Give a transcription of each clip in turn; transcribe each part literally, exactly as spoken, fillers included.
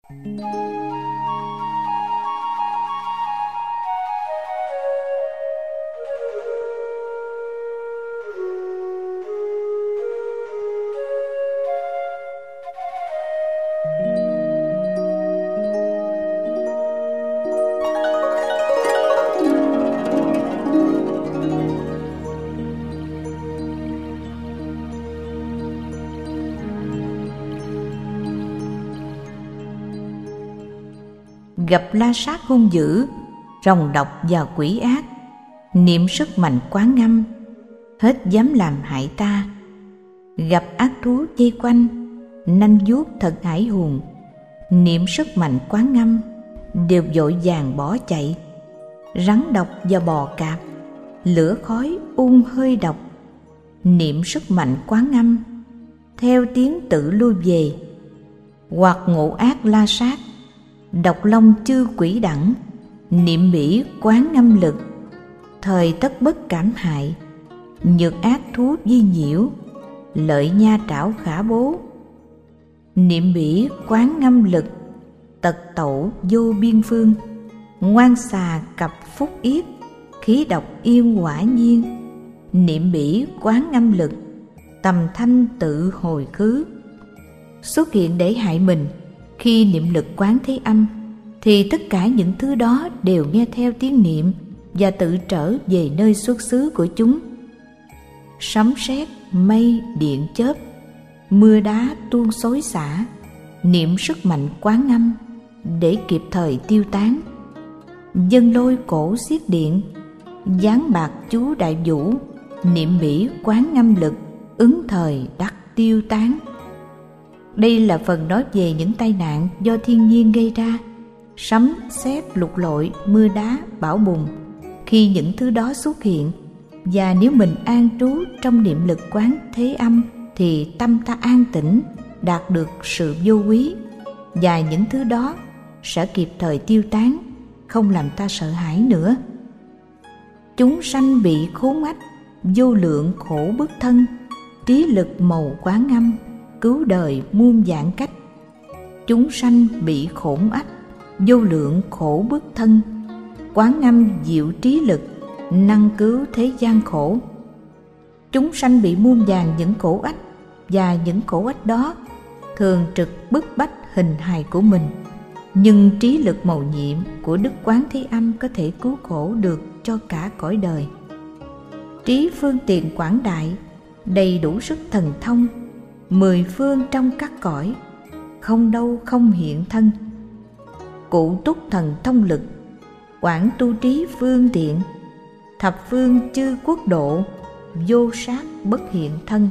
Gặp la sát hung dữ, rồng độc và quỷ ác, niệm sức mạnh Quán Âm, hết dám làm hại ta. Gặp ác thú vây quanh, nanh vuốt thật hải hùng, niệm sức mạnh Quán Âm, đều vội vàng bỏ chạy. Rắn độc và bò cạp, lửa khói ung hơi độc, niệm sức mạnh Quán Âm, theo tiếng tự lui về. Hoặc ngộ ác la sát, độc long chư quỷ đẳng, niệm bỉ Quán Âm lực, thời tất bất cảm hại. Nhược ác thú vi nhiễu, lợi nha trảo khả bố, niệm bỉ Quán Âm lực, tật tẩu vô biên phương. Ngoan xà cặp phúc yết, khí độc yên quả nhiên, niệm bỉ Quán Âm lực, tầm thanh tự hồi khứ. Xuất hiện để hại mình, khi niệm lực Quán Thế Âm thì tất cả những thứ đó đều nghe theo tiếng niệm và tự trở về nơi xuất xứ của chúng. Sấm sét, mây, điện chớp, mưa đá tuôn xối xả, niệm sức mạnh Quán Âm để kịp thời tiêu tán. Dân lôi cổ xiết điện, giáng bạc chú đại vũ, niệm bỉ Quán Âm lực, ứng thời đắc tiêu tán. Đây là phần nói về những tai nạn do thiên nhiên gây ra, sấm, sét, lục lội, mưa đá, bão bùng. Khi những thứ đó xuất hiện, và nếu mình an trú trong niệm lực Quán Thế Âm, thì tâm ta an tĩnh, đạt được sự vô quý, và những thứ đó sẽ kịp thời tiêu tán, không làm ta sợ hãi nữa. Chúng sanh bị khốn ách, vô lượng khổ bức thân, trí lực màu Quán Âm, cứu đời muôn vạn cách. Chúng sanh bị khổn ách, vô lượng khổ bức thân, Quán Âm diệu trí lực, năng cứu thế gian khổ. Chúng sanh bị muôn vàn những khổ ách, và những khổ ách đó thường trực bức bách hình hài của mình. Nhưng trí lực mầu nhiệm của Đức Quán Thế Âm có thể cứu khổ được cho cả cõi đời. Trí phương tiện quảng đại, đầy đủ sức thần thông, mười phương trong các cõi, không đâu không hiện thân. Cụ túc thần thông lực, quảng tu trí phương tiện, thập phương chư quốc độ, vô sát bất hiện thân.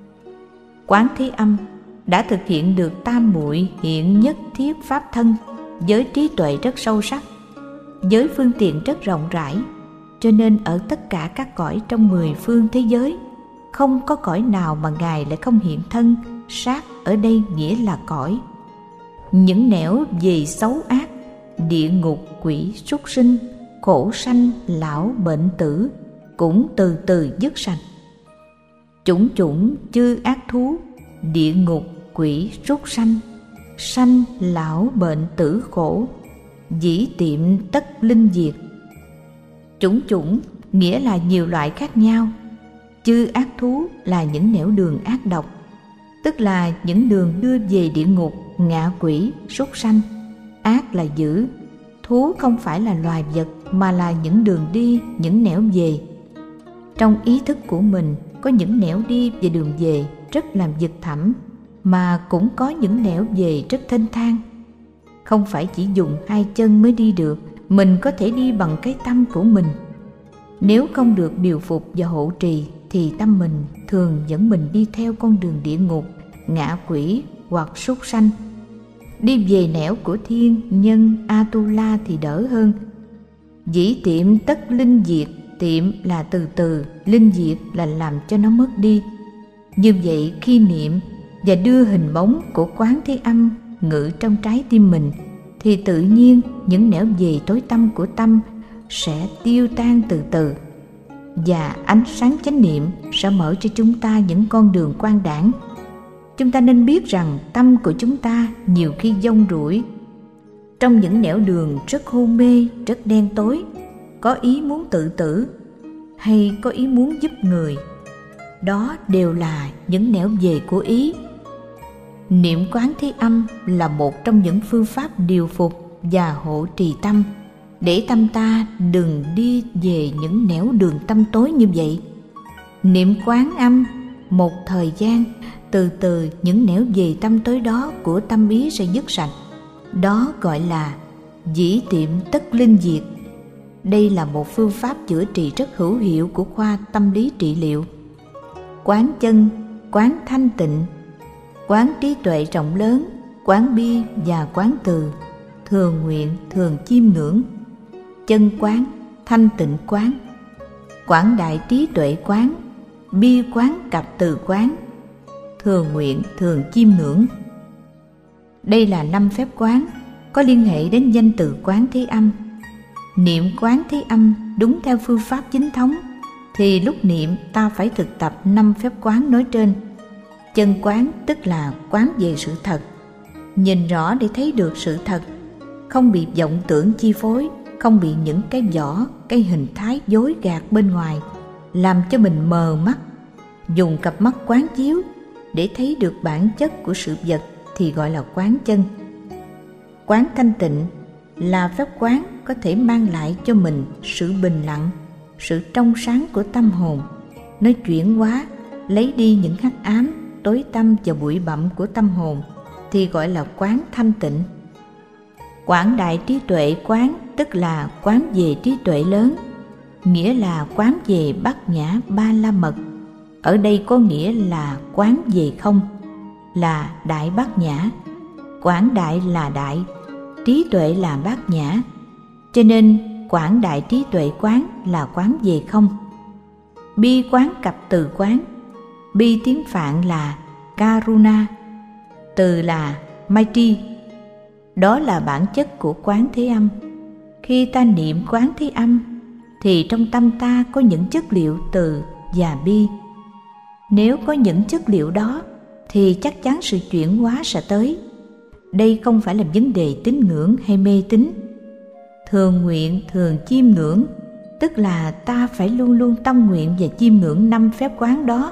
Quán Thế Âm đã thực hiện được tam muội hiện nhất thiết pháp thân với trí tuệ rất sâu sắc, với phương tiện rất rộng rãi, cho nên ở tất cả các cõi trong mười phương thế giới, không có cõi nào mà Ngài lại không hiện thân. Sát ở đây nghĩa là cõi. Những nẻo về xấu ác, địa ngục, quỷ, súc sinh, khổ sanh, lão, bệnh tử cũng từ từ dứt sạch. Chủng chủng chư ác thú, địa ngục, quỷ, súc sanh, sanh, lão, bệnh tử khổ, dĩ tiệm tất linh diệt. Chủng chủng nghĩa là nhiều loại khác nhau. Chư ác thú là những nẻo đường ác độc, tức là những đường đưa về địa ngục, ngạ quỷ, súc sanh. Ác là dữ, thú không phải là loài vật mà là những đường đi, những nẻo về. Trong ý thức của mình có những nẻo đi và đường về rất làm vực thẳm, mà cũng có những nẻo về rất thênh thang. Không phải chỉ dùng hai chân mới đi được, mình có thể đi bằng cái tâm của mình. Nếu không được điều phục và hộ trì thì tâm mình thường dẫn mình đi theo con đường địa ngục, ngạ quỷ hoặc súc sanh. Đi về nẻo của thiên, nhân, Atula thì đỡ hơn. Dĩ tiệm tất linh diệt, tiệm là từ từ, linh diệt là làm cho nó mất đi. Như vậy khi niệm và đưa hình bóng của Quán Thế Âm ngự trong trái tim mình, thì tự nhiên những nẻo về tối tăm của tâm sẽ tiêu tan từ từ, và ánh sáng chánh niệm sẽ mở cho chúng ta những con đường quang đãng. Chúng ta nên biết rằng tâm của chúng ta nhiều khi dông rủi, trong những nẻo đường rất hôn mê, rất đen tối, có ý muốn tự tử hay có ý muốn giúp người, đó đều là những nẻo về của ý. Niệm Quán Thế Âm là một trong những phương pháp điều phục và hộ trì tâm, để tâm ta đừng đi về những nẻo đường tâm tối như vậy. Niệm Quán Âm một thời gian, từ từ những nẻo về tâm tối đó của tâm ý sẽ dứt sạch. Đó gọi là dĩ tiệm tất linh diệt. Đây là một phương pháp chữa trị rất hữu hiệu của khoa tâm lý trị liệu. Quán chân, quán thanh tịnh, quán trí tuệ rộng lớn, quán bi và quán từ, thường nguyện, thường chiêm ngưỡng. Chân quán, thanh tịnh quán, quảng đại trí tuệ quán, bi quán cặp từ quán, thường nguyện, thường chiêm ngưỡng. Đây là năm phép quán có liên hệ đến danh từ Quán Thế Âm. Niệm Quán Thế Âm đúng theo phương pháp chính thống thì lúc niệm ta phải thực tập năm phép quán nói trên. Chân quán tức là quán về sự thật, nhìn rõ để thấy được sự thật, không bị vọng tưởng chi phối, không bị những cái vỏ, cái hình thái dối gạt bên ngoài làm cho mình mờ mắt. Dùng cặp mắt quán chiếu để thấy được bản chất của sự vật thì gọi là quán chân. Quán thanh tịnh là phép quán có thể mang lại cho mình sự bình lặng, sự trong sáng của tâm hồn. Nó chuyển hóa, lấy đi những hắc ám, tối tăm và bụi bặm của tâm hồn thì gọi là quán thanh tịnh. Quảng đại trí tuệ quán tức là quán về trí tuệ lớn, nghĩa là quán về bát nhã ba la mật. Ở đây có nghĩa là quán về không, là đại bát nhã. Quảng đại là đại, trí tuệ là bát nhã, cho nên quảng đại trí tuệ quán là quán về không. Bi quán cặp từ quán, bi tiếng Phạn là Karuna, từ là Maitri. Đó là bản chất của Quán Thế Âm. Khi ta niệm Quán Thế Âm thì trong tâm ta có những chất liệu từ và bi. Nếu có những chất liệu đó thì chắc chắn sự chuyển hóa sẽ tới. Đây không phải là vấn đề tín ngưỡng hay mê tín. Thường nguyện, thường chiêm ngưỡng tức là ta phải luôn luôn tâm nguyện và chiêm ngưỡng năm phép quán đó.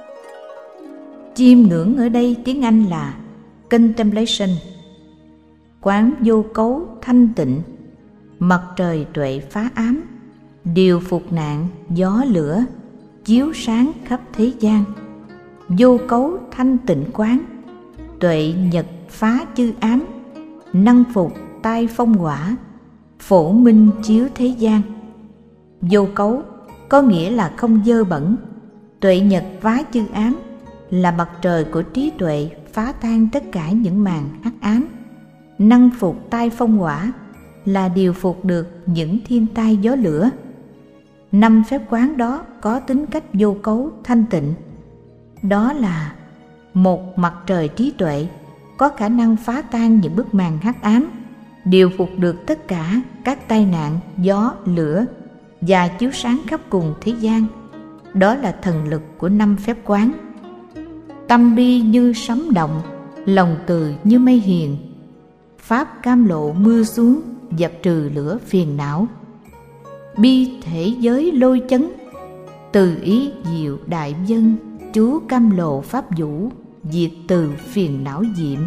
Chiêm ngưỡng ở đây tiếng Anh là contemplation. Quán vô cấu thanh tịnh, mặt trời tuệ phá ám, điều phục nạn gió lửa, chiếu sáng khắp thế gian. Vô cấu thanh tịnh quán, tuệ nhật phá chư ám, năng phục tai phong hỏa, phổ minh chiếu thế gian. Vô cấu có nghĩa là không dơ bẩn. Tuệ nhật phá chư ám là mặt trời của trí tuệ phá tan tất cả những màn hắc ám. Năng phục tai phong hỏa là điều phục được những thiên tai gió lửa. Năm phép quán đó có tính cách vô cấu thanh tịnh. Đó là một mặt trời trí tuệ có khả năng phá tan những bức màn hắc ám, điều phục được tất cả các tai nạn gió lửa và chiếu sáng khắp cùng thế gian. Đó là thần lực của năm phép quán. Tâm bi như sấm động, lòng từ như mây hiền, pháp cam lộ mưa xuống, dập trừ lửa phiền não. Bi thể giới lôi chấn, từ ý diệu đại dân, chú cam lộ pháp vũ, diệt từ phiền não diệm.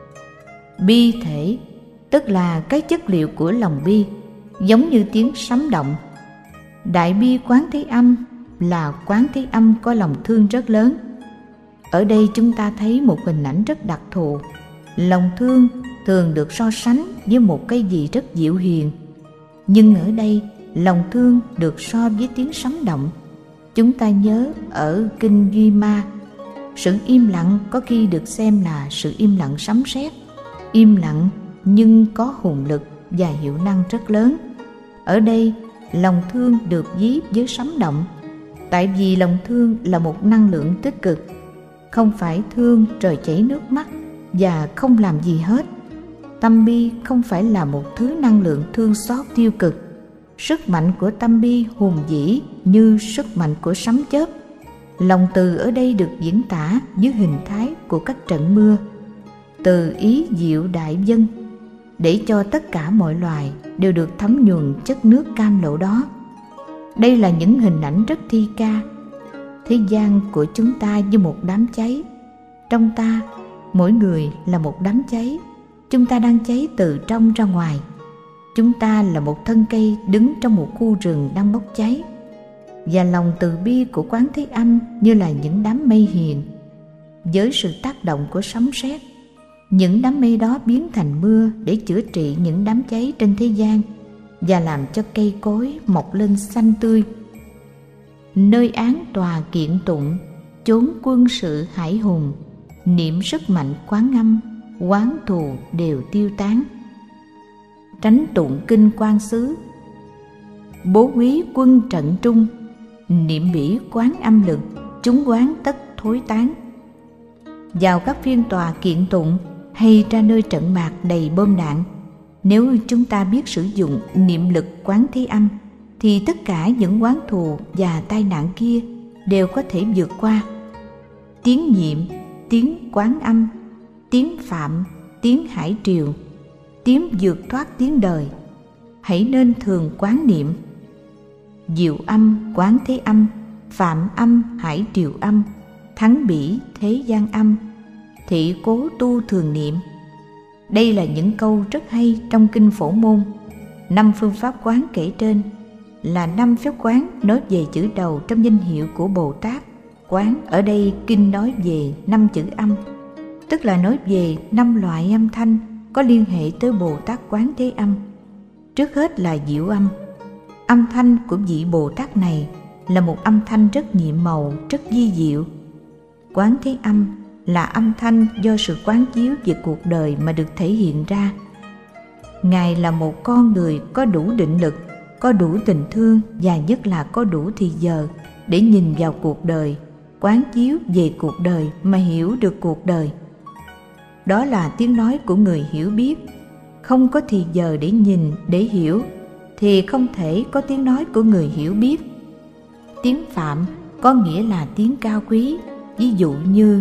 Bi thể tức là cái chất liệu của lòng bi, giống như tiếng sấm động. Đại bi Quán Thế Âm là Quán Thế Âm có lòng thương rất lớn. Ở đây chúng ta thấy một hình ảnh rất đặc thù. Lòng thương thường được so sánh với một cái gì rất dịu hiền, nhưng ở đây lòng thương được so với tiếng sấm động. Chúng ta nhớ ở Kinh Duy Ma, sự im lặng có khi được xem là sự im lặng sấm sét, im lặng nhưng có hùng lực và hiệu năng rất lớn. Ở đây lòng thương được ví với sấm động, tại vì lòng thương là một năng lượng tích cực, không phải thương rồi chảy nước mắt và không làm gì hết. Tâm bi không phải là một thứ năng lượng thương xót tiêu cực. Sức mạnh của tâm bi hùng vĩ như sức mạnh của sấm chớp. Lòng từ ở đây được diễn tả dưới hình thái của các trận mưa. Từ ý diệu đại dân, để cho tất cả mọi loài đều được thấm nhuần chất nước cam lộ đó. Đây là những hình ảnh rất thi ca. Thế gian của chúng ta như một đám cháy. Trong ta, mỗi người là một đám cháy. Chúng ta đang cháy từ trong ra ngoài. Chúng ta là một thân cây đứng trong một khu rừng đang bốc cháy. Và lòng từ bi của Quán Thế Âm như là những đám mây hiền. Với sự tác động của sấm sét, những đám mây đó biến thành mưa để chữa trị những đám cháy trên thế gian và làm cho cây cối mọc lên xanh tươi. Nơi án tòa kiện tụng, chốn quân sự hải hùng, niệm sức mạnh Quán Âm, oán thù đều tiêu tán. Tránh tụng kinh Quan Xứ, bố quý quân trận trung, niệm bỉ Quán Âm lực, chúng oán tất thối tán. Vào các phiên tòa kiện tụng hay ra nơi trận mạc đầy bom đạn, nếu chúng ta biết sử dụng niệm lực Quán Thế Âm thì tất cả những oán thù và tai nạn kia đều có thể vượt qua. Tiếng niệm, tiếng Quán Âm, tiếng Phạm, tiếng Hải Triều, tiếng vượt thoát tiếng đời, hãy nên thường quán niệm. Diệu âm, Quán Thế Âm, Phạm âm, Hải Triều âm, Thắng bỉ, Thế gian âm, thị cố tu thường niệm. Đây là những câu rất hay trong kinh Phổ Môn. Năm phương pháp quán kể trên là năm phép quán nói về chữ đầu trong danh hiệu của Bồ Tát. Quán ở đây kinh nói về năm chữ âm, tức là nói về năm loại âm thanh có liên hệ tới Bồ Tát Quán Thế Âm. Trước hết là diệu âm. Âm thanh của vị Bồ Tát này là một âm thanh rất nhiệm màu, rất vi diệu. Quán Thế Âm là âm thanh do sự quán chiếu về cuộc đời mà được thể hiện ra. Ngài là một con người có đủ định lực, có đủ tình thương và nhất là có đủ thì giờ để nhìn vào cuộc đời, quán chiếu về cuộc đời mà hiểu được cuộc đời. Đó là tiếng nói của người hiểu biết. Không có thì giờ để nhìn, để hiểu thì không thể có tiếng nói của người hiểu biết. Tiếng Phạm có nghĩa là tiếng cao quý, ví dụ như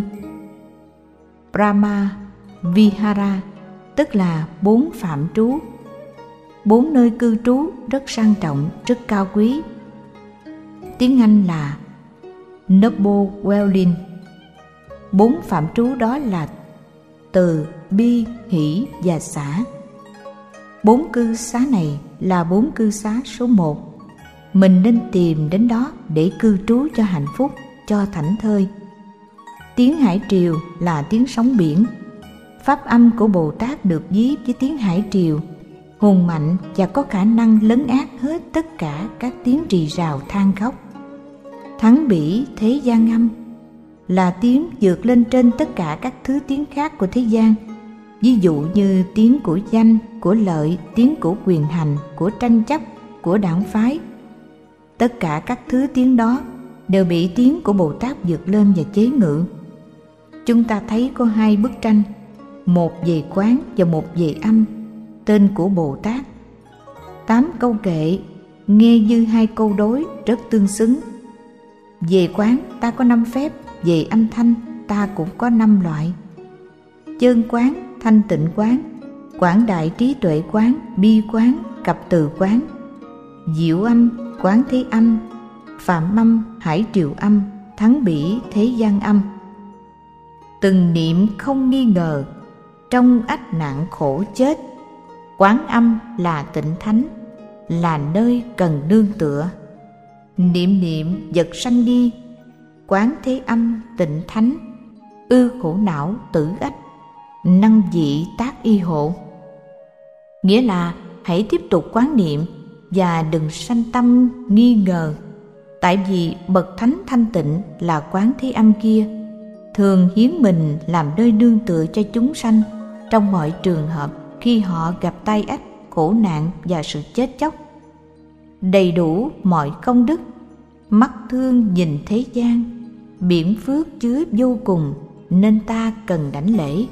Brahma Vihara, tức là bốn phạm trú, bốn nơi cư trú rất sang trọng, rất cao quý. Tiếng Anh là Noble Dwelling. Bốn phạm trú đó là từ, bi, hỷ và xả. Bốn cư xá này là bốn cư xá số một. Mình nên tìm đến đó để cư trú cho hạnh phúc, cho thảnh thơi. Tiếng Hải Triều là tiếng sóng biển. Pháp âm của Bồ Tát được ví với tiếng hải triều, hùng mạnh và có khả năng lấn át hết tất cả các tiếng rì rào than khóc. Thắng bỉ thế gian âm là tiếng vượt lên trên tất cả các thứ tiếng khác của thế gian, ví dụ như tiếng của danh, của lợi, tiếng của quyền hành, của tranh chấp, của đảng phái. Tất cả các thứ tiếng đó đều bị tiếng của Bồ Tát vượt lên và chế ngự. Chúng ta thấy có hai bức tranh, một về quán và một về âm, tên của Bồ Tát. Tám câu kệ nghe như hai câu đối rất tương xứng. Về quán ta có năm phép, về âm thanh ta cũng có năm loại: chơn quán, thanh tịnh quán, quảng đại trí tuệ quán, bi quán, cập từ quán, diệu âm, Quán Thế Âm, phạm âm, hải triều âm, thắng bỉ thế gian âm. Từng niệm không nghi ngờ, trong ách nạn khổ chết, quán âm là tịnh thánh, là nơi cần nương tựa. Niệm niệm vật sanh đi, Quán Thế Âm tịnh thánh, ư khổ não tử ách, năng dị tác y hộ. Nghĩa là hãy tiếp tục quán niệm và đừng sanh tâm nghi ngờ, tại vì bậc thánh thanh tịnh là Quán Thế Âm kia thường hiến mình làm nơi nương tựa cho chúng sanh trong mọi trường hợp khi họ gặp tai ách, khổ nạn và sự chết chóc. Đầy đủ mọi công đức, mắt thương nhìn thế gian, biển phước chứa vô cùng, nên ta cần đảnh lễ.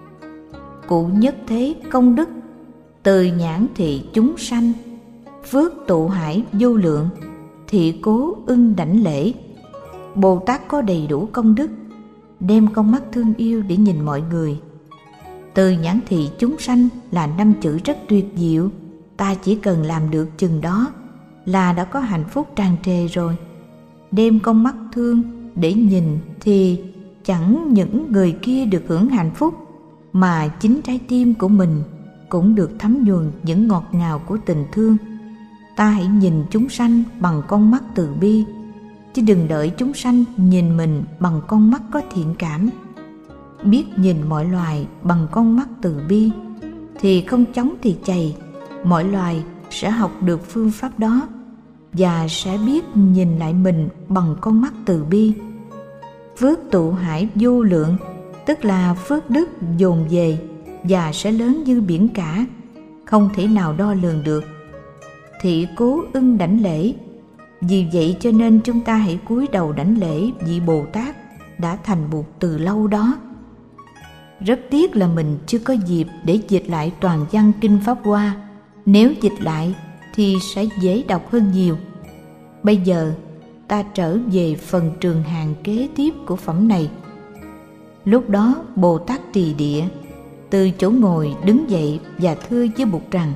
Cụ nhất thế công đức, từ nhãn thị chúng sanh, phước tụ hải vô lượng, thị cố ưng đảnh lễ. Bồ Tát có đầy đủ công đức, đem con mắt thương yêu để nhìn mọi người. Từ nhãn thị chúng sanh là năm chữ rất tuyệt diệu. Ta chỉ cần làm được chừng đó là đã có hạnh phúc tràn trề rồi. Đem con mắt thương để nhìn thì chẳng những người kia được hưởng hạnh phúc, mà chính trái tim của mình cũng được thấm nhuần những ngọt ngào của tình thương. Ta hãy nhìn chúng sanh bằng con mắt từ bi, chứ đừng đợi chúng sanh nhìn mình bằng con mắt có thiện cảm. Biết nhìn mọi loài bằng con mắt từ bi thì không chống thì chày, mọi loài sẽ học được phương pháp đó và sẽ biết nhìn lại mình bằng con mắt từ bi. Phước tụ hải vô lượng, tức là phước đức dồn về và sẽ lớn như biển cả, không thể nào đo lường được. Thị cố ưng đảnh lễ. Vì vậy cho nên chúng ta hãy cúi đầu đảnh lễ vị Bồ Tát đã thành Bụt từ lâu đó. Rất tiếc là mình chưa có dịp để dịch lại toàn văn Kinh Pháp Hoa. Nếu dịch lại thì sẽ dễ đọc hơn nhiều. Bây giờ ta trở về phần trường hàng kế tiếp của phẩm này. Lúc đó Bồ Tát Trì Địa từ chỗ ngồi đứng dậy và thưa với Bụt rằng: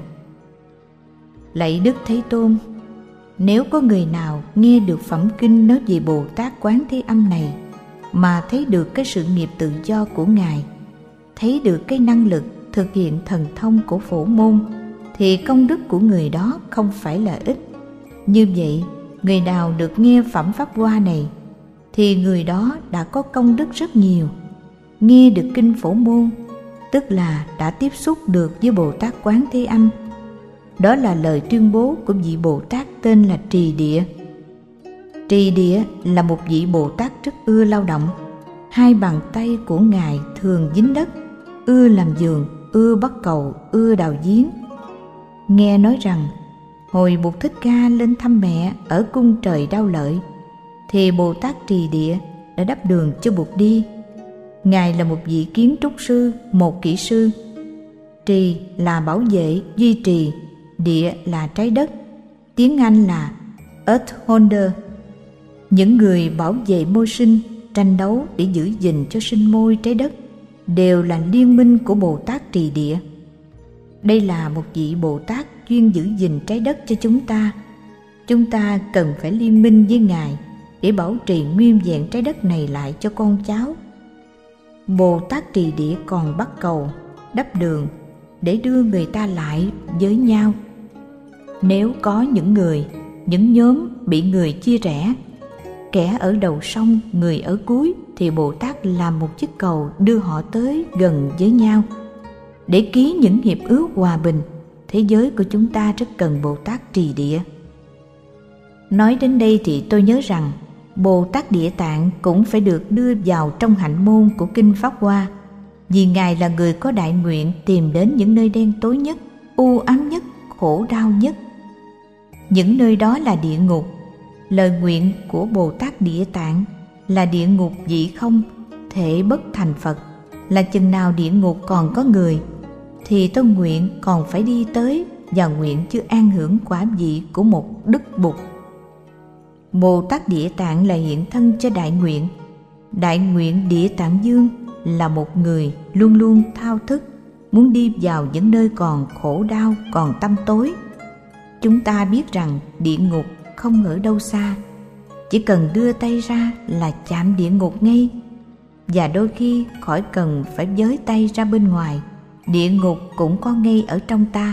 Lạy Đức Thế Tôn, nếu có người nào nghe được phẩm kinh nói về Bồ Tát Quán Thế Âm này mà thấy được cái sự nghiệp tự do của Ngài, thấy được cái năng lực thực hiện thần thông của Phổ Môn, thì công đức của người đó không phải là ít. Như vậy, người nào được nghe phẩm Pháp Hoa này thì người đó đã có công đức rất nhiều. Nghe được kinh Phổ Môn tức là đã tiếp xúc được với Bồ Tát Quán Thế Âm. Đó là lời tuyên bố của vị Bồ Tát tên là Trì Địa. Trì Địa là một vị Bồ Tát rất ưa lao động. Hai bàn tay của Ngài thường dính đất, ưa làm vườn, ưa bắt cầu, ưa đào giếng. Nghe nói rằng hồi Bụt Thích Ca lên thăm mẹ ở cung Trời Đao Lợi thì Bồ Tát Trì Địa đã đắp đường cho Bụt đi. Ngài là một vị kiến trúc sư, một kỹ sư. Trì là bảo vệ, duy trì, địa là trái đất, tiếng Anh là Earth Holder. Những người bảo vệ môi sinh, tranh đấu để giữ gìn cho sinh môi trái đất đều là liên minh của Bồ Tát Trì Địa. Đây là một vị Bồ Tát chuyên giữ gìn trái đất cho chúng ta. Chúng ta cần phải liên minh với Ngài để bảo trì nguyên vẹn trái đất này lại cho con cháu. Bồ Tát Trì Địa còn bắt cầu, đắp đường để đưa người ta lại với nhau. Nếu có những người, những nhóm bị người chia rẽ, kẻ ở đầu sông, người ở cuối, thì Bồ Tát làm một chiếc cầu đưa họ tới gần với nhau để ký những hiệp ước hòa bình. Thế giới của chúng ta rất cần Bồ Tát Trì Địa. Nói đến đây thì tôi nhớ rằng Bồ Tát Địa Tạng cũng phải được đưa vào trong hạnh môn của Kinh Pháp Hoa, vì Ngài là người có đại nguyện tìm đến những nơi đen tối nhất, u ám nhất, khổ đau nhất. Những nơi đó là địa ngục. Lời nguyện của Bồ Tát Địa Tạng là địa ngục vị không, thể bất thành Phật, là chừng nào địa ngục còn có người thì tôi nguyện còn phải đi tới, và nguyện chưa an hưởng quả vị của một đức Bụt. Bồ Tát Địa Tạng là hiện thân cho đại nguyện. Đại nguyện Địa Tạng Dương là một người luôn luôn thao thức, muốn đi vào những nơi còn khổ đau, còn tăm tối. Chúng ta biết rằng địa ngục không ở đâu xa, chỉ cần đưa tay ra là chạm địa ngục ngay. Và đôi khi khỏi cần phải giới tay ra bên ngoài, địa ngục cũng có ngay ở trong ta.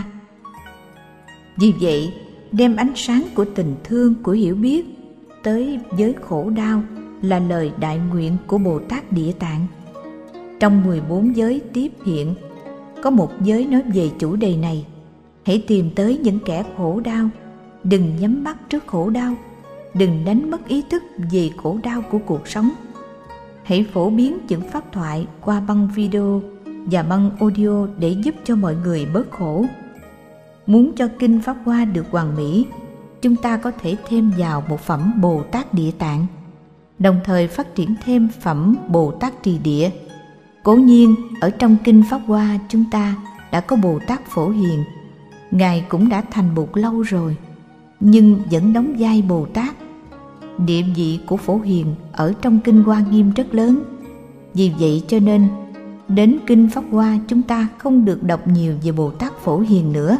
Vì vậy, đem ánh sáng của tình thương, của hiểu biết tới giới khổ đau là lời đại nguyện của Bồ Tát Địa Tạng. Trong mười bốn giới tiếp hiện, có một giới nói về chủ đề này. Hãy tìm tới những kẻ khổ đau, đừng nhắm mắt trước khổ đau, đừng đánh mất ý thức về khổ đau của cuộc sống. Hãy phổ biến những pháp thoại qua băng video và băng audio để giúp cho mọi người bớt khổ. Muốn cho Kinh Pháp Hoa được hoàn mỹ, chúng ta có thể thêm vào một phẩm Bồ Tát Địa Tạng, đồng thời phát triển thêm phẩm Bồ Tát Trì Địa. Cố nhiên, ở trong Kinh Pháp Hoa chúng ta đã có Bồ Tát Phổ Hiền. Ngài cũng đã thành Bụt lâu rồi, nhưng vẫn đóng vai Bồ Tát. Địa vị của Phổ Hiền ở trong Kinh Hoa Nghiêm rất lớn. Vì vậy cho nên, đến Kinh Pháp Hoa chúng ta không được đọc nhiều về Bồ Tát Phổ Hiền nữa.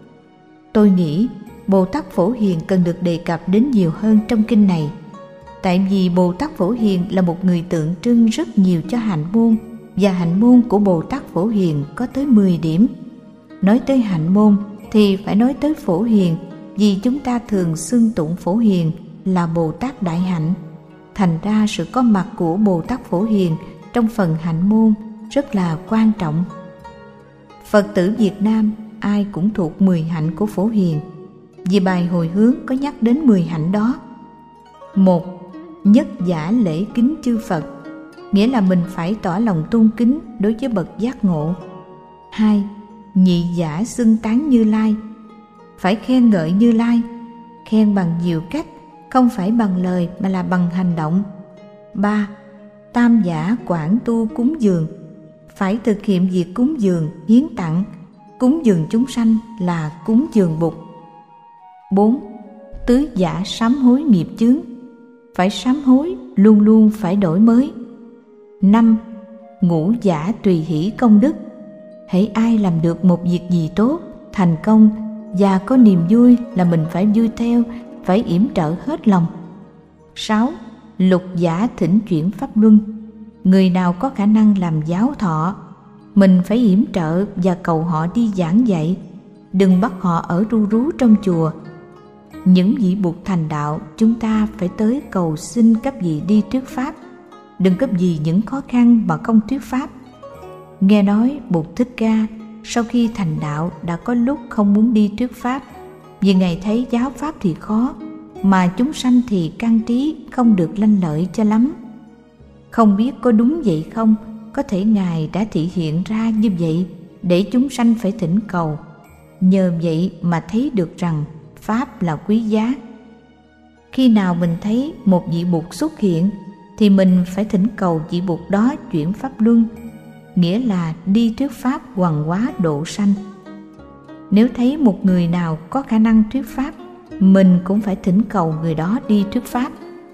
Tôi nghĩ Bồ Tát Phổ Hiền cần được đề cập đến nhiều hơn trong kinh này, tại vì Bồ Tát Phổ Hiền là một người tượng trưng rất nhiều cho hạnh môn, và hạnh môn của Bồ Tát Phổ Hiền có tới mười điểm. Nói tới hạnh môn thì phải nói tới Phổ Hiền, vì chúng ta thường xưng tụng Phổ Hiền là Bồ Tát Đại Hạnh. Thành ra sự có mặt của Bồ Tát Phổ Hiền trong phần hạnh môn rất là quan trọng. Phật tử Việt Nam ai cũng thuộc mười hạnh của Phổ Hiền, vì bài hồi hướng có nhắc đến mười hạnh đó. Một, nhất giả lễ kính chư Phật, nghĩa là mình phải tỏ lòng tôn kính đối với bậc giác ngộ. Hai, nhị giả xưng tán Như Lai, phải khen ngợi Như Lai, khen bằng nhiều cách, không phải bằng lời mà là bằng hành động. Ba, tam giả quảng tu cúng dường, phải thực hiện việc cúng dường, hiến tặng. Cúng dường chúng sanh là cúng dường Bụt. Bốn, tứ giả sám hối nghiệp chướng, phải sám hối, luôn luôn phải đổi mới. Năm, ngũ giả tùy hỷ công đức, hễ ai làm được một việc gì tốt, thành công và có niềm vui là mình phải vui theo, phải yểm trợ hết lòng. Sáu, lục giả thỉnh chuyển pháp luân, người nào có khả năng làm giáo thọ, mình phải yểm trợ và cầu họ đi giảng dạy, đừng bắt họ ở ru rú trong chùa. Những vị Bụt thành đạo, chúng ta phải tới cầu xin các vị đi thuyết pháp, đừng cấp gì những khó khăn mà không thuyết pháp. Nghe nói Bụt Thích Ca sau khi thành đạo đã có lúc không muốn đi thuyết pháp, vì Ngài thấy giáo pháp thì khó, mà chúng sanh thì căn trí không được lanh lợi cho lắm. Không biết có đúng vậy không, có thể Ngài đã thị hiện ra như vậy để chúng sanh phải thỉnh cầu. Nhờ vậy mà thấy được rằng pháp là quý giá. Khi nào mình thấy một vị Bụt xuất hiện thì mình phải thỉnh cầu vị Bụt đó chuyển pháp luân, nghĩa là đi thuyết pháp hoằng hóa độ sanh. Nếu thấy một người nào có khả năng thuyết pháp, mình cũng phải thỉnh cầu người đó đi thuyết pháp.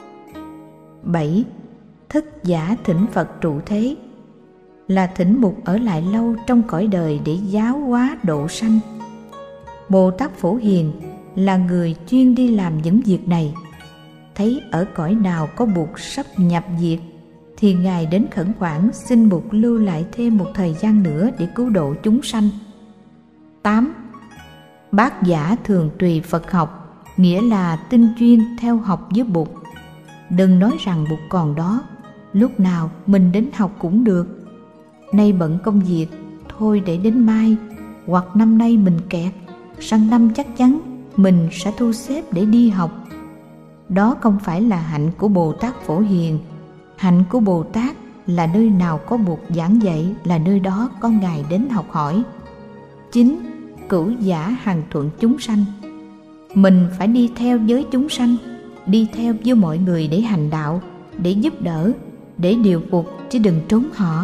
Bảy, thất giả thỉnh Phật trụ thế, là thỉnh Bụt ở lại lâu trong cõi đời để giáo hóa độ sanh. Bồ Tát Phổ Hiền là người chuyên đi làm những việc này. Thấy ở cõi nào có Bụt sắp nhập diệt thì Ngài đến khẩn khoản xin Bụt lưu lại thêm một thời gian nữa để cứu độ chúng sanh. Tám, bát giả thường tùy Phật học, nghĩa là tinh chuyên theo học với Bụt. Đừng nói rằng Bụt còn đó, lúc nào mình đến học cũng được. Nay bận công việc, thôi để đến mai, hoặc năm nay mình kẹt, sang năm chắc chắn mình sẽ thu xếp để đi học. Đó không phải là hạnh của Bồ Tát Phổ Hiền. Hạnh của Bồ Tát là nơi nào có Bụt giảng dạy là nơi đó có Ngài đến học hỏi. Chín, cửu giả hằng thuận chúng sanh, mình phải đi theo với chúng sanh, đi theo với mọi người để hành đạo, để giúp đỡ, để điều phục, chứ đừng trốn họ.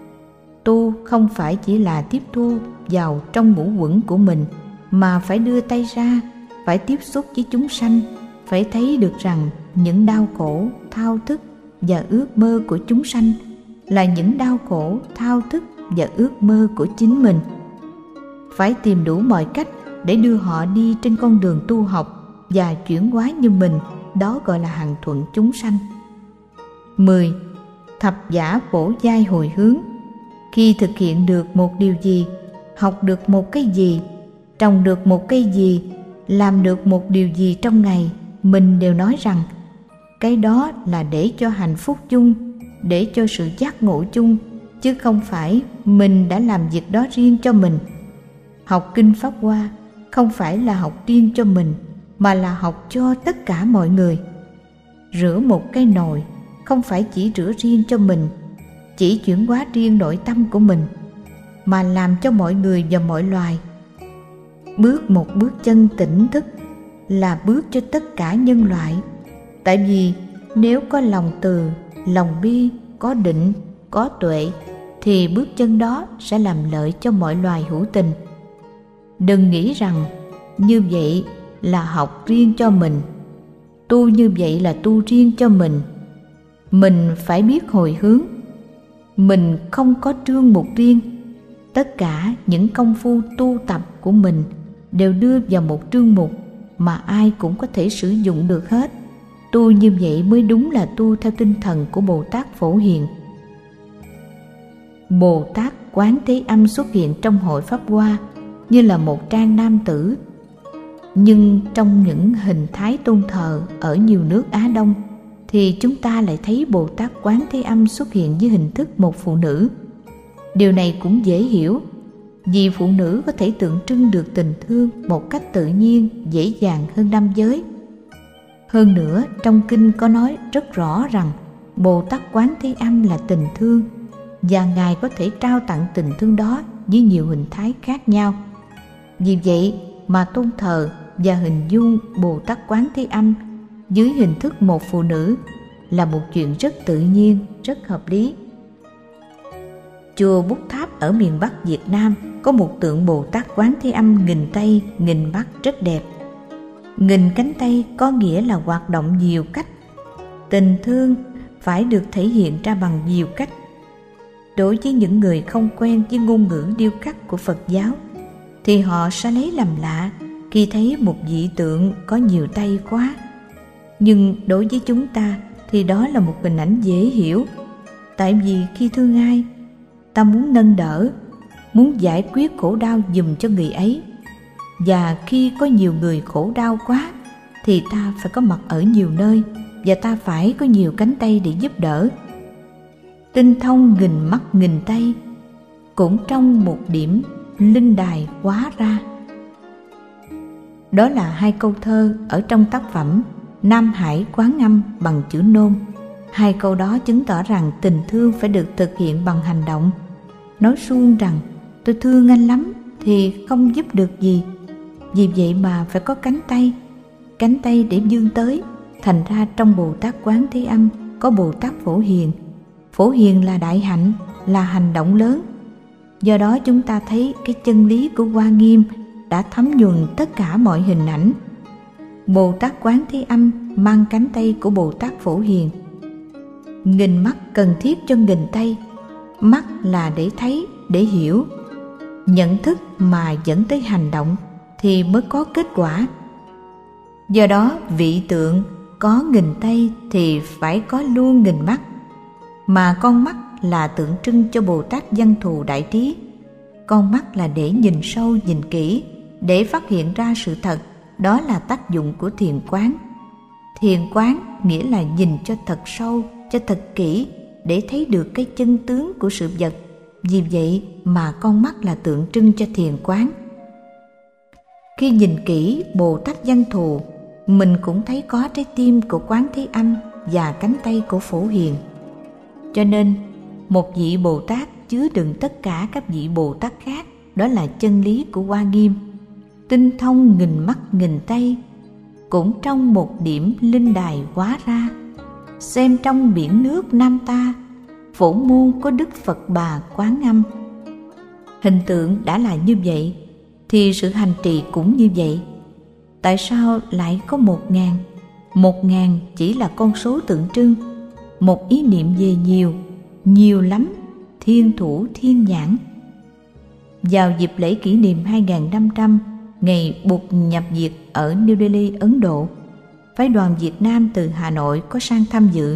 Tu không phải chỉ là tiếp thu vào trong ngũ quẩn của mình, mà phải đưa tay ra, phải tiếp xúc với chúng sanh, phải thấy được rằng những đau khổ, thao thức và ước mơ của chúng sanh là những đau khổ, thao thức và ước mơ của chính mình. Phải tìm đủ mọi cách để đưa họ đi trên con đường tu học và chuyển hóa như mình, đó gọi là hằng thuận chúng sanh. Mười, thập giả phổ giai hồi hướng, khi thực hiện được một điều gì, học được một cái gì, trồng được một cây gì, làm được một điều gì trong ngày, mình đều nói rằng cái đó là để cho hạnh phúc chung, để cho sự giác ngộ chung, chứ không phải mình đã làm việc đó riêng cho mình. Học Kinh Pháp Hoa không phải là học riêng cho mình, mà là học cho tất cả mọi người. Rửa một cái nồi không phải chỉ rửa riêng cho mình, chỉ chuyển hóa riêng nội tâm của mình, mà làm cho mọi người và mọi loài. Bước một bước chân tỉnh thức là bước cho tất cả nhân loại. Tại vì nếu có lòng từ, lòng bi, có định, có tuệ, thì bước chân đó sẽ làm lợi cho mọi loài hữu tình. Đừng nghĩ rằng như vậy là học riêng cho mình, tu như vậy là tu riêng cho mình. Mình phải biết hồi hướng. Mình không có trương mục riêng. Tất cả những công phu tu tập của mình đều đưa vào một trương mục mà ai cũng có thể sử dụng được hết. Tu như vậy mới đúng là tu theo tinh thần của Bồ Tát Phổ Hiền. Bồ Tát Quán Thế Âm xuất hiện trong hội Pháp Hoa như là một trang nam tử, nhưng trong những hình thái tôn thờ ở nhiều nước Á Đông thì chúng ta lại thấy Bồ Tát Quán Thế Âm xuất hiện dưới hình thức một phụ nữ. Điều này cũng dễ hiểu, vì phụ nữ có thể tượng trưng được tình thương một cách tự nhiên, dễ dàng hơn nam giới. Hơn nữa, trong kinh có nói rất rõ rằng Bồ Tát Quán Thế Âm là tình thương, và Ngài có thể trao tặng tình thương đó với nhiều hình thái khác nhau. Vì vậy mà tôn thờ và hình dung Bồ Tát Quán Thế Âm dưới hình thức một phụ nữ là một chuyện rất tự nhiên, rất hợp lý. Chùa Bút Tháp ở miền Bắc Việt Nam có một tượng Bồ Tát Quán Thế Âm nghìn tay, nghìn mắt rất đẹp. Nghìn cánh tay có nghĩa là hoạt động nhiều cách. Tình thương phải được thể hiện ra bằng nhiều cách. Đối với những người không quen với ngôn ngữ điêu khắc của Phật giáo thì họ sẽ lấy làm lạ khi thấy một vị tượng có nhiều tay quá. Nhưng đối với chúng ta thì đó là một hình ảnh dễ hiểu. Tại vì khi thương ai, ta muốn nâng đỡ, muốn giải quyết khổ đau giùm cho người ấy. Và khi có nhiều người khổ đau quá thì ta phải có mặt ở nhiều nơi, và ta phải có nhiều cánh tay để giúp đỡ. Tinh thông nghìn mắt nghìn tay cũng trong một điểm linh đài hóa ra. Đó là hai câu thơ ở trong tác phẩm Nam Hải Quán Âm bằng chữ nôm. Hai câu đó chứng tỏ rằng tình thương phải được thực hiện bằng hành động. Nói suông rằng tôi thương anh lắm thì không giúp được gì, vì vậy mà phải có cánh tay, cánh tay để vươn tới. Thành ra trong Bồ Tát Quán Thế Âm có Bồ Tát Phổ Hiền. Phổ Hiền là đại hạnh, là hành động lớn. Do đó chúng ta thấy cái chân lý của Hoa Nghiêm đã thấm nhuần tất cả mọi hình ảnh. Bồ Tát Quán Thế Âm mang cánh tay của Bồ Tát Phổ Hiền. Nghìn mắt cần thiết cho nghìn tay. Mắt là để thấy, để hiểu. Nhận thức mà dẫn tới hành động thì mới có kết quả. Do đó vị tượng có nghìn tay thì phải có luôn nghìn mắt. Mà con mắt là tượng trưng cho Bồ Tát Văn Thù Đại Trí. Con mắt là để nhìn sâu, nhìn kỹ, để phát hiện ra sự thật. Đó là tác dụng của thiền quán. Thiền quán nghĩa là nhìn cho thật sâu, cho thật kỹ, để thấy được cái chân tướng của sự vật. Vì vậy mà con mắt là tượng trưng cho thiền quán. Khi nhìn kỹ Bồ Tát Văn Thù, mình cũng thấy có trái tim của Quán Thế Âm và cánh tay của Phổ Hiền. Cho nên một vị Bồ Tát chứa đựng tất cả các vị Bồ Tát khác. Đó là chân lý của Hoa Nghiêm. Tinh thông nghìn mắt nghìn tay cũng trong một điểm linh đài hóa ra. Xem trong biển nước Nam ta, phổ môn có Đức Phật Bà Quán Âm. Hình tượng đã là như vậy thì sự hành trì cũng như vậy. Tại sao lại có một ngàn? Một ngàn chỉ là con số tượng trưng. Một ý niệm về nhiều, nhiều lắm, thiên thủ thiên nhãn. Vào dịp lễ kỷ niệm hai nghìn năm trăm ngày Bụt nhập Việt ở New Delhi, Ấn Độ, phái đoàn Việt Nam từ Hà Nội có sang tham dự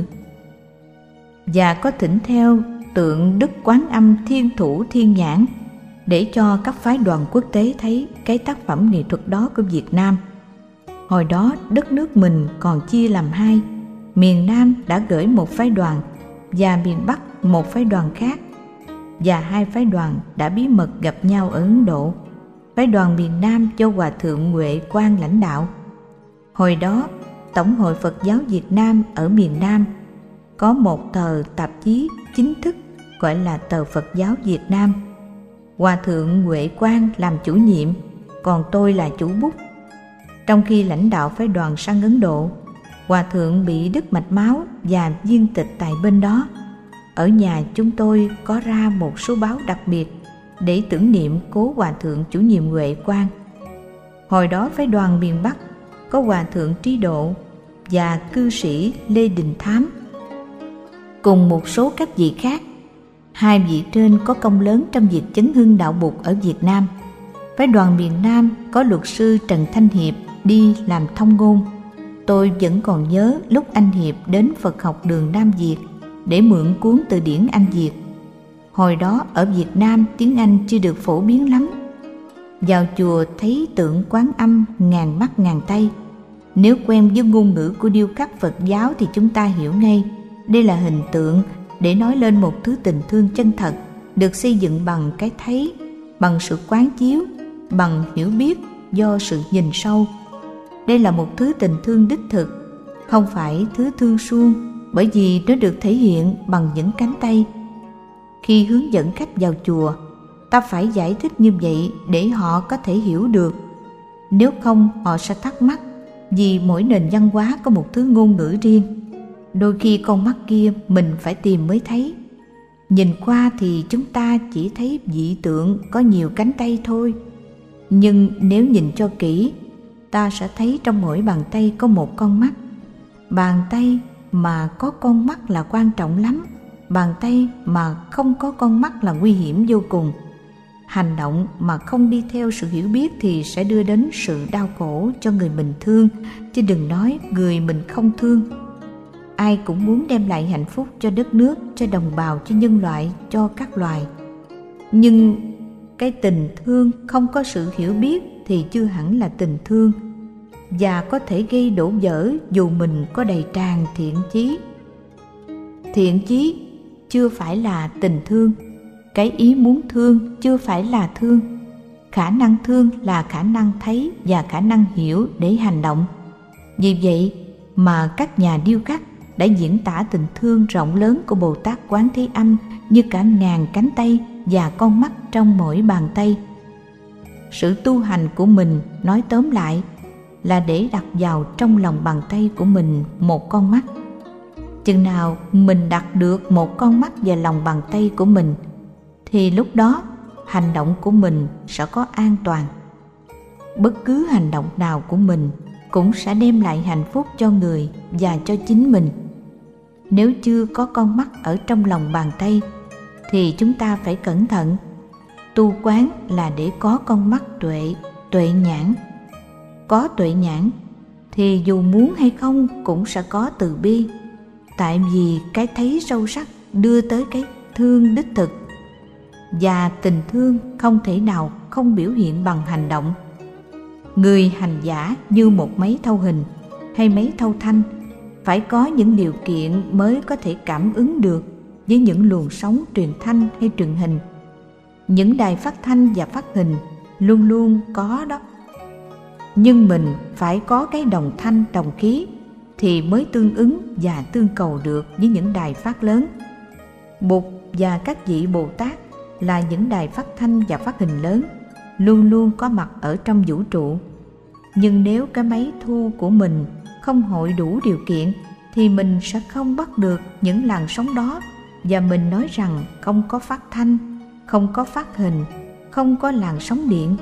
và có thỉnh theo tượng Đức Quán Âm thiên thủ thiên nhãn để cho các phái đoàn quốc tế thấy cái tác phẩm nghệ thuật đó của Việt Nam. Hồi đó đất nước mình còn chia làm hai, miền Nam đã gửi một phái đoàn và miền Bắc một phái đoàn khác, và hai phái đoàn đã bí mật gặp nhau ở Ấn Độ. Phái đoàn miền Nam do Hòa Thượng Huệ Quang lãnh đạo. Hồi đó Tổng hội Phật giáo Việt Nam ở miền Nam có một tờ tạp chí chính thức gọi là tờ Phật giáo Việt Nam. Hòa Thượng Huệ Quang làm chủ nhiệm, còn tôi là chủ bút. Trong khi lãnh đạo phái đoàn sang Ấn Độ, Hòa Thượng bị đứt mạch máu và viên tịch tại bên đó. Ở nhà chúng tôi có ra một số báo đặc biệt để tưởng niệm cố Hòa Thượng chủ nhiệm Huệ Quang. Hồi đó phái đoàn miền Bắc có Hòa Thượng Trí Độ và cư sĩ Lê Đình Thám cùng một số các vị khác. Hai vị trên có công lớn trong việc chấn hưng đạo Bụt ở Việt Nam. Phái đoàn miền Nam có luật sư Trần Thanh Hiệp đi làm thông ngôn. Tôi vẫn còn nhớ lúc anh Hiệp đến Phật học đường Nam Việt để mượn cuốn từ điển Anh Việt. Hồi đó ở Việt Nam tiếng Anh chưa được phổ biến lắm. Vào chùa thấy tượng Quán Âm ngàn mắt ngàn tay. Nếu quen với ngôn ngữ của điêu khắc Phật giáo thì chúng ta hiểu ngay đây là hình tượng để nói lên một thứ tình thương chân thật, được xây dựng bằng cái thấy, bằng sự quán chiếu, bằng hiểu biết do sự nhìn sâu. Đây là một thứ tình thương đích thực, không phải thứ thương suông, bởi vì nó được thể hiện bằng những cánh tay. Khi hướng dẫn khách vào chùa, ta phải giải thích như vậy để họ có thể hiểu được. Nếu không, họ sẽ thắc mắc, vì mỗi nền văn hóa có một thứ ngôn ngữ riêng. Đôi khi con mắt kia mình phải tìm mới thấy. Nhìn qua thì chúng ta chỉ thấy dị tượng có nhiều cánh tay thôi. Nhưng nếu nhìn cho kỹ, ta sẽ thấy trong mỗi bàn tay có một con mắt. Bàn tay mà có con mắt là quan trọng lắm. Bàn tay mà không có con mắt là nguy hiểm vô cùng. Hành động mà không đi theo sự hiểu biết thì sẽ đưa đến sự đau khổ cho người mình thương, chứ đừng nói người mình không thương. Ai cũng muốn đem lại hạnh phúc cho đất nước, cho đồng bào, cho nhân loại, cho các loài. Nhưng cái tình thương không có sự hiểu biết thì chưa hẳn là tình thương, và có thể gây đổ vỡ dù mình có đầy tràn thiện chí. Thiện chí chưa phải là tình thương. Cái ý muốn thương chưa phải là thương. Khả năng thương là khả năng thấy và khả năng hiểu để hành động. Vì vậy mà các nhà điêu khắc đã diễn tả tình thương rộng lớn của Bồ Tát Quán Thế Âm như cả ngàn cánh tay và con mắt trong mỗi bàn tay. Sự tu hành của mình, nói tóm lại, là để đặt vào trong lòng bàn tay của mình một con mắt. Chừng nào mình đặt được một con mắt vào lòng bàn tay của mình, thì lúc đó hành động của mình sẽ có an toàn. Bất cứ hành động nào của mình cũng sẽ đem lại hạnh phúc cho người và cho chính mình. Nếu chưa có con mắt ở trong lòng bàn tay thì chúng ta phải cẩn thận. Tu quán là để có con mắt tuệ, tuệ nhãn. Có tuệ nhãn thì dù muốn hay không cũng sẽ có từ bi. Tại vì cái thấy sâu sắc đưa tới cái thương đích thực. Và tình thương không thể nào không biểu hiện bằng hành động. Người hành giả như một máy thâu hình hay máy thâu thanh, phải có những điều kiện mới có thể cảm ứng được với những luồng sóng truyền thanh hay truyền hình. Những đài phát thanh và phát hình luôn luôn có đó. Nhưng mình phải có cái đồng thanh đồng khí thì mới tương ứng và tương cầu được với những đài phát lớn. Bụt và các vị Bồ Tát là những đài phát thanh và phát hình lớn, luôn luôn có mặt ở trong vũ trụ. Nhưng nếu cái máy thu của mình không hội đủ điều kiện thì mình sẽ không bắt được những làn sóng đó, và mình nói rằng không có phát thanh, không có phát hình, không có làn sóng điện.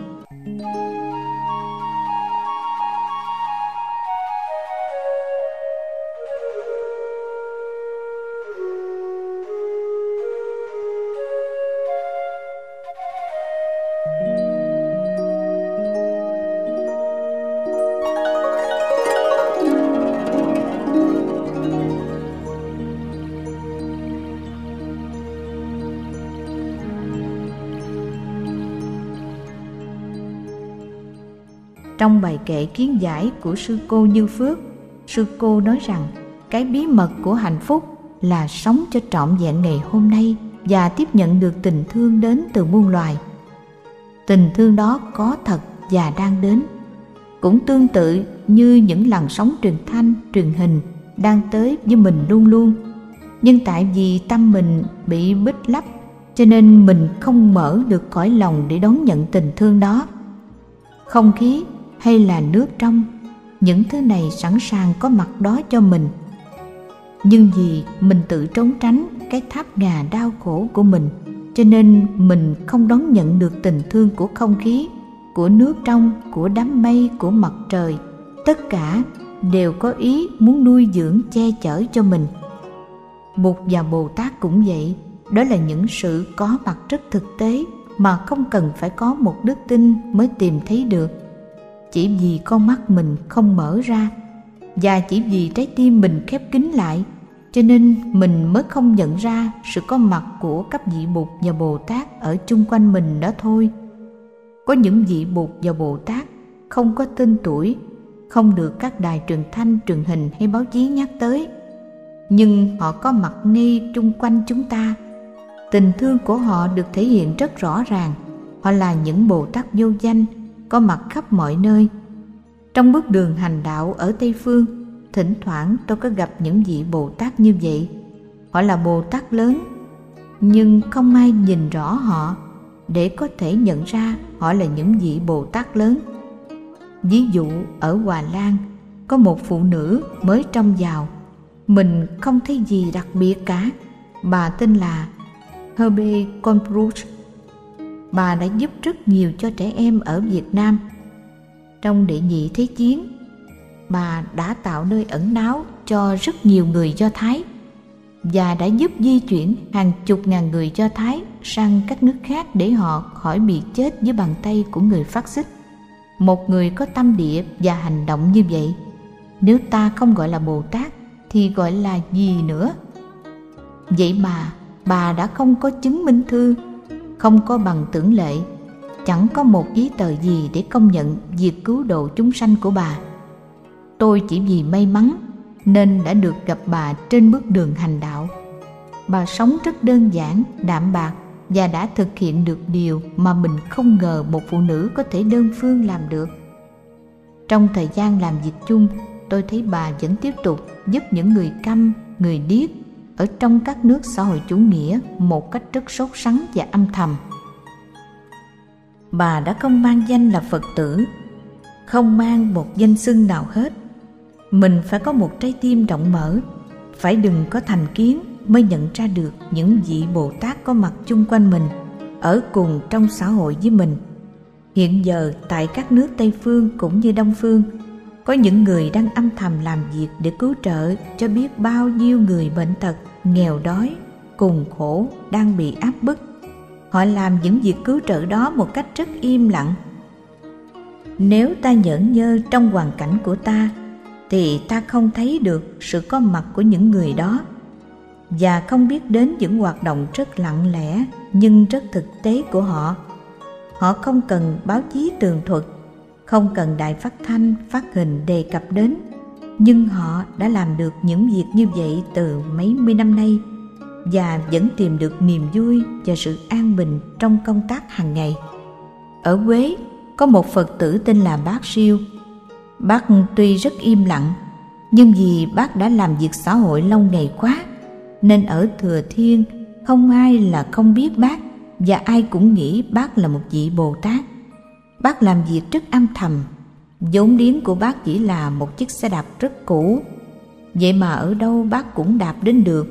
Trong bài kệ kiến giải của sư cô Như Phước, sư cô nói rằng cái bí mật của hạnh phúc là sống cho trọn vẹn ngày hôm nay và tiếp nhận được tình thương đến từ muôn loài. Tình thương đó có thật và đang đến, cũng tương tự như những làn sóng truyền thanh, truyền hình đang tới với mình luôn luôn. Nhưng tại vì tâm mình bị bít lấp, cho nên mình không mở được cõi lòng để đón nhận tình thương đó. Không khí hay là nước trong, những thứ này sẵn sàng có mặt đó cho mình. Nhưng vì mình tự trốn tránh cái tháp ngà đau khổ của mình, cho nên mình không đón nhận được tình thương của không khí, của nước trong, của đám mây, của mặt trời. Tất cả đều có ý muốn nuôi dưỡng che chở cho mình. Bụt và Bồ Tát cũng vậy, đó là những sự có mặt rất thực tế mà không cần phải có một đức tin mới tìm thấy được. Chỉ vì con mắt mình không mở ra, và chỉ vì trái tim mình khép kín lại, cho nên mình mới không nhận ra sự có mặt của các vị Bụt và Bồ Tát ở chung quanh mình đó thôi. Có những vị Bụt và Bồ Tát không có tên tuổi, không được các đài truyền thanh, truyền hình hay báo chí nhắc tới, nhưng họ có mặt ngay chung quanh chúng ta. Tình thương của họ được thể hiện rất rõ ràng. Họ là những Bồ Tát vô danh, có mặt khắp mọi nơi. Trong bước đường hành đạo ở Tây Phương, thỉnh thoảng tôi có gặp những vị Bồ Tát như vậy. Họ là Bồ Tát lớn, nhưng không ai nhìn rõ họ để có thể nhận ra họ là những vị Bồ Tát lớn. Ví dụ ở Hòa Lan, có một phụ nữ mới trông vào. Mình không thấy gì đặc biệt cả. Bà tên là Herbe Conbruch. Bà đã giúp rất nhiều cho trẻ em ở Việt Nam. Trong đệ nhị thế chiến, bà đã tạo nơi ẩn náu cho rất nhiều người Do Thái và đã giúp di chuyển hàng chục ngàn người Do Thái sang các nước khác để họ khỏi bị chết dưới bàn tay của người phát xít. Một người có tâm địa và hành động như vậy, nếu ta không gọi là Bồ Tát thì gọi là gì nữa? Vậy mà bà đã không có chứng minh thư, không có bằng tưởng lệ, chẳng có một giấy tờ gì để công nhận việc cứu độ chúng sanh của bà. Tôi chỉ vì may mắn nên đã được gặp bà trên bước đường hành đạo. Bà sống rất đơn giản, đạm bạc và đã thực hiện được điều mà mình không ngờ một phụ nữ có thể đơn phương làm được. Trong thời gian làm việc chung, tôi thấy bà vẫn tiếp tục giúp những người câm, người điếc ở trong các nước xã hội chủ nghĩa một cách rất sốt sắng và âm thầm. Bà đã không mang danh là Phật tử, không mang một danh xưng nào hết. Mình phải có một trái tim rộng mở, phải đừng có thành kiến mới nhận ra được những vị Bồ Tát có mặt chung quanh mình, ở cùng trong xã hội với mình. Hiện giờ tại các nước Tây Phương cũng như Đông Phương, có những người đang âm thầm làm việc để cứu trợ cho biết bao nhiêu người bệnh tật, nghèo đói, cùng khổ đang bị áp bức. Họ làm những việc cứu trợ đó một cách rất im lặng. Nếu ta nhởn nhơ trong hoàn cảnh của ta thì ta không thấy được sự có mặt của những người đó, và không biết đến những hoạt động rất lặng lẽ nhưng rất thực tế của họ. Họ không cần báo chí tường thuật, không cần đài phát thanh, phát hình đề cập đến, nhưng họ đã làm được những việc như vậy từ mấy mươi năm nay và vẫn tìm được niềm vui và sự an bình trong công tác hàng ngày. Ở Huế có một Phật tử tên là Bác Siêu. Bác tuy rất im lặng, nhưng vì bác đã làm việc xã hội lâu ngày quá, nên ở Thừa Thiên không ai là không biết bác, và ai cũng nghĩ bác là một vị Bồ Tát. Bác làm việc rất âm thầm. Vốn liếng của bác chỉ là một chiếc xe đạp rất cũ, vậy mà ở đâu bác cũng đạp đến được.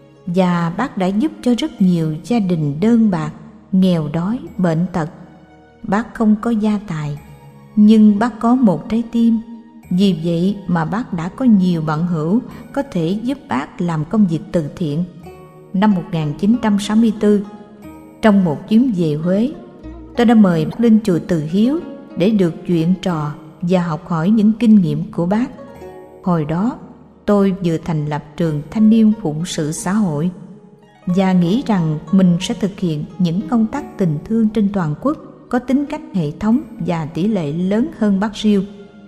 Và bác đã giúp cho rất nhiều gia đình đơn bạc, nghèo đói, bệnh tật. Bác không có gia tài, nhưng bác có một trái tim. Vì vậy mà bác đã có nhiều bạn hữu có thể giúp bác làm công việc từ thiện. Năm một nghìn chín trăm sáu mươi tư, trong một chuyến về Huế, tôi đã mời bác lên chùa Từ Hiếu để được chuyện trò và học hỏi những kinh nghiệm của bác. Hồi đó, tôi vừa thành lập trường Thanh niên Phụng sự xã hội và nghĩ rằng mình sẽ thực hiện những công tác tình thương trên toàn quốc có tính cách hệ thống và tỷ lệ lớn hơn bác Siêu.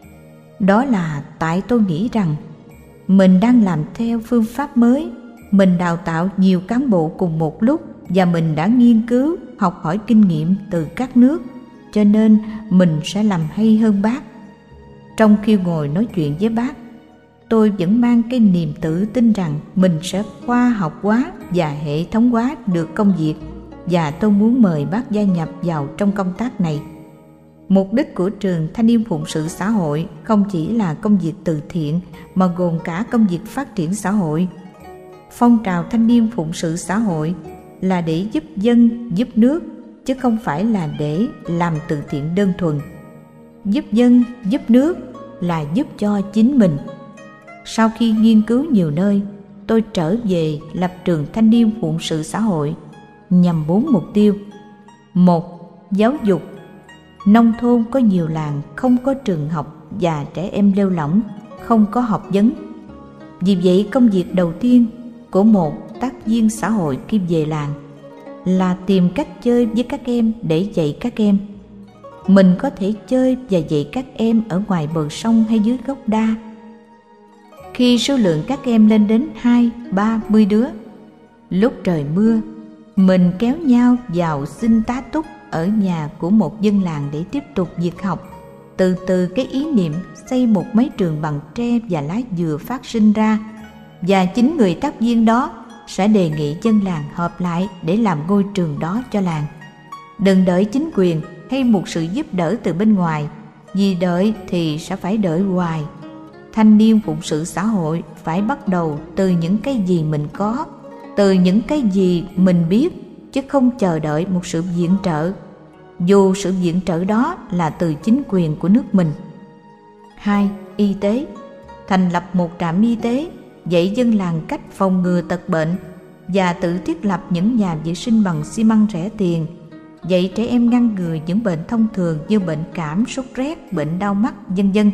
Đó là tại tôi nghĩ rằng mình đang làm theo phương pháp mới. Mình đào tạo nhiều cán bộ cùng một lúc và mình đã nghiên cứu, học hỏi kinh nghiệm từ các nước, cho nên mình sẽ làm hay hơn bác. Trong khi ngồi nói chuyện với bác, tôi vẫn mang cái niềm tự tin rằng mình sẽ khoa học hóa và hệ thống hóa được công việc, và tôi muốn mời bác gia nhập vào trong công tác này. Mục đích của trường Thanh niên Phụng sự xã hội không chỉ là công việc từ thiện mà gồm cả công việc phát triển xã hội. Phong trào Thanh niên Phụng sự xã hội là để giúp dân, giúp nước, chứ không phải là để làm từ thiện đơn thuần. Giúp dân, giúp nước là giúp cho chính mình. Sau khi nghiên cứu nhiều nơi, tôi trở về lập trường thanh niên phụng sự xã hội nhằm bốn mục tiêu. Một, giáo dục. Nông thôn có nhiều làng không có trường học và trẻ em lêu lỏng, không có học vấn. Vì vậy, công việc đầu tiên của một tác viên xã hội khi về làng là tìm cách chơi với các em để dạy các em. Mình có thể chơi và dạy các em ở ngoài bờ sông hay dưới gốc đa. Khi số lượng các em lên đến hai, ba mươi đứa, lúc trời mưa, mình kéo nhau vào xin tá túc ở nhà của một dân làng để tiếp tục việc học. Từ từ cái ý niệm xây một mái trường bằng tre và lá dừa phát sinh ra, và chính người tác viên đó sẽ đề nghị dân làng họp lại để làm ngôi trường đó cho làng. Đừng đợi chính quyền hay một sự giúp đỡ từ bên ngoài, vì đợi thì sẽ phải đợi hoài. Thanh niên phụng sự xã hội phải bắt đầu từ những cái gì mình có, từ những cái gì mình biết, chứ không chờ đợi một sự viện trợ, dù sự viện trợ đó là từ chính quyền của nước mình. Hai, y tế. Thành lập một trạm y tế, dạy dân làng cách phòng ngừa tật bệnh và tự thiết lập những nhà vệ sinh bằng xi măng rẻ tiền, dạy trẻ em ngăn ngừa những bệnh thông thường như bệnh cảm, sốt rét, bệnh đau mắt, vân vân.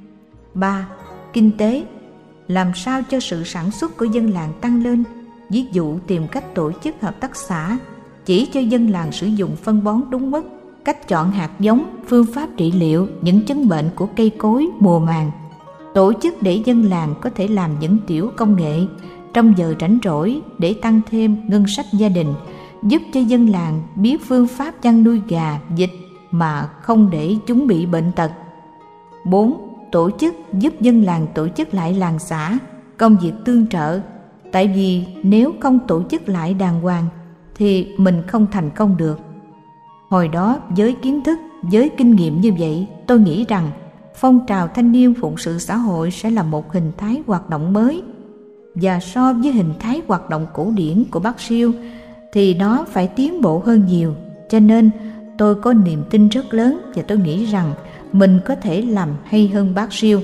Ba, kinh tế. Làm sao cho sự sản xuất của dân làng tăng lên, ví dụ tìm cách tổ chức hợp tác xã, chỉ cho dân làng sử dụng phân bón đúng mức, cách chọn hạt giống, phương pháp trị liệu những chứng bệnh của cây cối mùa màng. Tổ chức để dân làng có thể làm những tiểu công nghệ trong giờ rảnh rỗi để tăng thêm ngân sách gia đình, giúp cho dân làng biết phương pháp chăn nuôi gà, vịt mà không để chúng bị bệnh tật. Bốn, tổ chức giúp dân làng tổ chức lại làng xã, công việc tương trợ. Tại vì nếu không tổ chức lại đàng hoàng thì mình không thành công được. Hồi đó với kiến thức, với kinh nghiệm như vậy, tôi nghĩ rằng phong trào thanh niên phụng sự xã hội sẽ là một hình thái hoạt động mới. Và so với hình thái hoạt động cổ điển của Bác Siêu thì nó phải tiến bộ hơn nhiều. Cho nên tôi có niềm tin rất lớn và tôi nghĩ rằng mình có thể làm hay hơn Bác Siêu.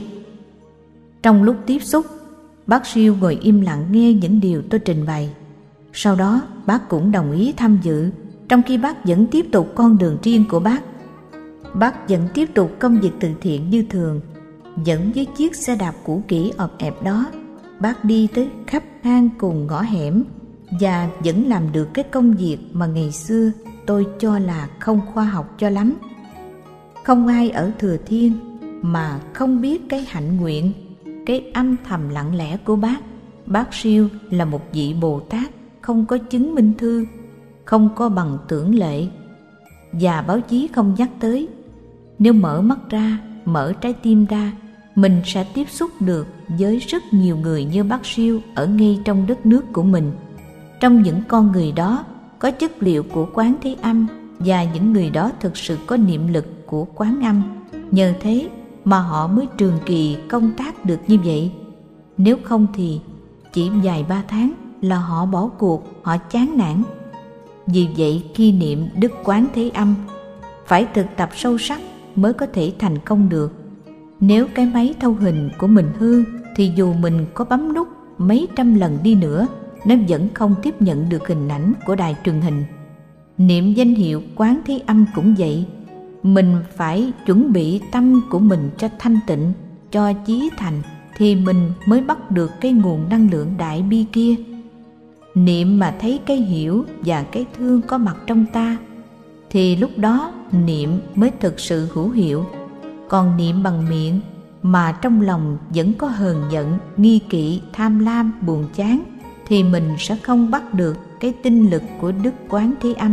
Trong lúc tiếp xúc, Bác Siêu ngồi im lặng nghe những điều tôi trình bày. Sau đó bác cũng đồng ý tham dự, trong khi bác vẫn tiếp tục con đường riêng của bác. Bác vẫn tiếp tục công việc từ thiện như thường, vẫn với chiếc xe đạp cũ kỹ ọp ẹp đó. Bác đi tới khắp hang cùng ngõ hẻm và vẫn làm được cái công việc mà ngày xưa tôi cho là không khoa học cho lắm. Không ai ở Thừa Thiên mà không biết cái hạnh nguyện, cái âm thầm lặng lẽ của bác. Bác Siêu là một vị Bồ Tát không có chứng minh thư, không có bằng tưởng lệ, và báo chí không nhắc tới. Nếu mở mắt ra, mở trái tim ra, mình sẽ tiếp xúc được với rất nhiều người như Bác Siêu ở ngay trong đất nước của mình. Trong những con người đó có chất liệu của Quán Thế Âm, và những người đó thực sự có niệm lực của Quán Âm. Nhờ thế mà họ mới trường kỳ công tác được như vậy. Nếu không thì chỉ vài ba tháng là họ bỏ cuộc, họ chán nản. Vì vậy khi niệm Đức Quán Thế Âm phải thực tập sâu sắc mới có thể thành công được. Nếu cái máy thâu hình của mình hư thì dù mình có bấm nút mấy trăm lần đi nữa, nó vẫn không tiếp nhận được hình ảnh của đài truyền hình. Niệm danh hiệu Quán Thế Âm cũng vậy. Mình phải chuẩn bị tâm của mình cho thanh tịnh, cho chí thành, thì mình mới bắt được cái nguồn năng lượng đại bi kia. Niệm mà thấy cái hiểu và cái thương có mặt trong ta, thì lúc đó niệm mới thực sự hữu hiệu. Còn niệm bằng miệng mà trong lòng vẫn có hờn giận, nghi kỵ, tham lam, buồn chán, thì mình sẽ không bắt được cái tinh lực của Đức Quán Thế Âm.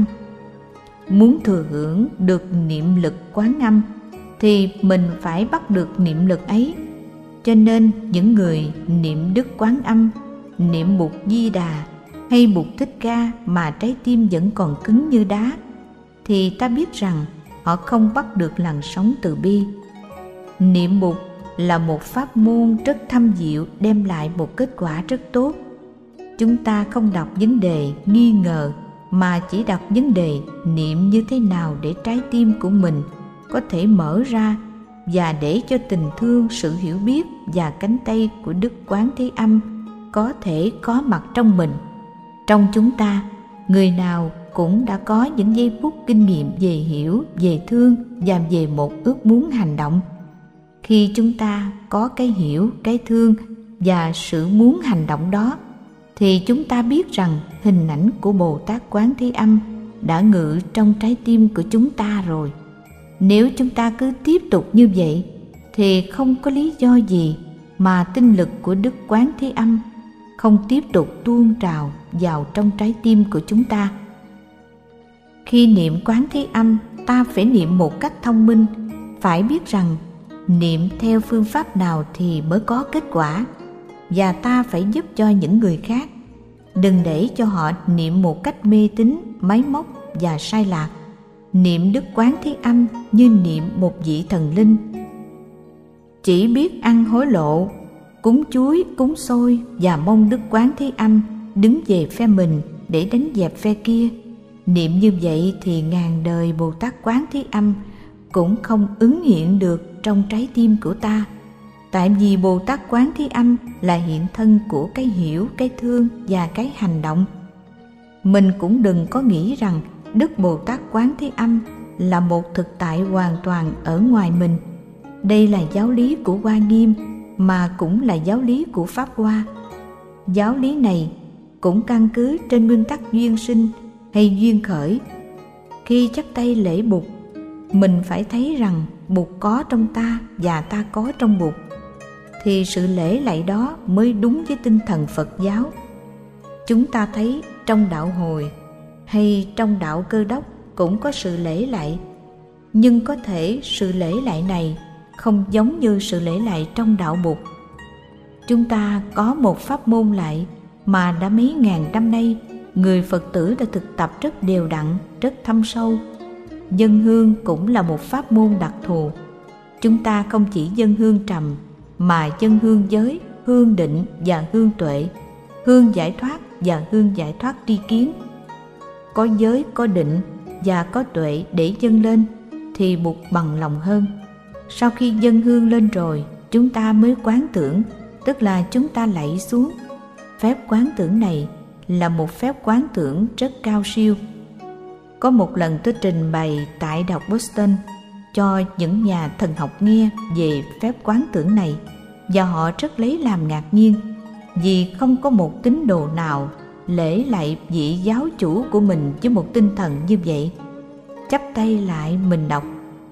Muốn thừa hưởng được niệm lực Quán Âm thì mình phải bắt được niệm lực ấy. Cho nên những người niệm Đức Quán Âm, niệm Bụt Di Đà hay Bụt Thích Ca mà trái tim vẫn còn cứng như đá, thì ta biết rằng họ không bắt được làn sóng từ bi. Niệm Bụt là một pháp môn rất thâm diệu, đem lại một kết quả rất tốt. Chúng ta không đặt vấn đề nghi ngờ, mà chỉ đặt vấn đề niệm như thế nào để trái tim của mình có thể mở ra, và để cho tình thương, sự hiểu biết và cánh tay của Đức Quán Thế Âm có thể có mặt trong mình. Trong chúng ta, người nào cũng đã có những giây phút kinh nghiệm về hiểu, về thương và về một ước muốn hành động. Khi chúng ta có cái hiểu, cái thương và sự muốn hành động đó, thì chúng ta biết rằng hình ảnh của Bồ Tát Quán Thế Âm đã ngự trong trái tim của chúng ta rồi. Nếu chúng ta cứ tiếp tục như vậy, thì không có lý do gì mà tinh lực của Đức Quán Thế Âm không tiếp tục tuôn trào vào trong trái tim của chúng ta. Khi niệm Quán Thế Âm, ta phải niệm một cách thông minh, phải biết rằng niệm theo phương pháp nào thì mới có kết quả, và ta phải giúp cho những người khác. Đừng để cho họ niệm một cách mê tín, máy móc và sai lạc. Niệm Đức Quán Thế Âm như niệm một vị thần linh. Chỉ biết ăn hối lộ, cúng chuối, cúng xôi và mong Đức Quán Thế Âm đứng về phe mình để đánh dẹp phe kia. Niệm như vậy thì ngàn đời Bồ Tát Quán Thế Âm cũng không ứng hiện được trong trái tim của ta. Tại vì Bồ Tát Quán Thế Âm là hiện thân của cái hiểu, cái thương và cái hành động. Mình cũng đừng có nghĩ rằng Đức Bồ Tát Quán Thế Âm là một thực tại hoàn toàn ở ngoài mình. Đây là giáo lý của Hoa Nghiêm, mà cũng là giáo lý của Pháp Hoa. Giáo lý này cũng căn cứ trên nguyên tắc duyên sinh hay duyên khởi. Khi chắp tay lễ Bụt, mình phải thấy rằng Bụt có trong ta và ta có trong Bụt, thì sự lễ lạy đó mới đúng với tinh thần Phật giáo. Chúng ta thấy trong đạo Hồi hay trong đạo Cơ Đốc cũng có sự lễ lạy, nhưng có thể sự lễ lạy này không giống như sự lễ lạy trong đạo Bụt. Chúng ta có một pháp môn lạy mà đã mấy ngàn năm nay người Phật tử đã thực tập rất đều đặn, rất thâm sâu. Dâng hương cũng là một pháp môn đặc thù. Chúng ta không chỉ dâng hương trầm, mà dâng hương giới, hương định và hương tuệ, hương giải thoát và hương giải thoát tri kiến. Có giới, có định và có tuệ để dâng lên thì Bụt bằng lòng hơn. Sau khi dâng hương lên rồi, chúng ta mới quán tưởng, tức là chúng ta lạy xuống. Phép quán tưởng này là một phép quán tưởng rất cao siêu. Có một lần tôi trình bày tại Đại học Boston cho những nhà thần học nghe về phép quán tưởng này, và họ rất lấy làm ngạc nhiên, vì không có một tín đồ nào lễ lạy vị giáo chủ của mình với một tinh thần như vậy. Chắp tay lại mình đọc: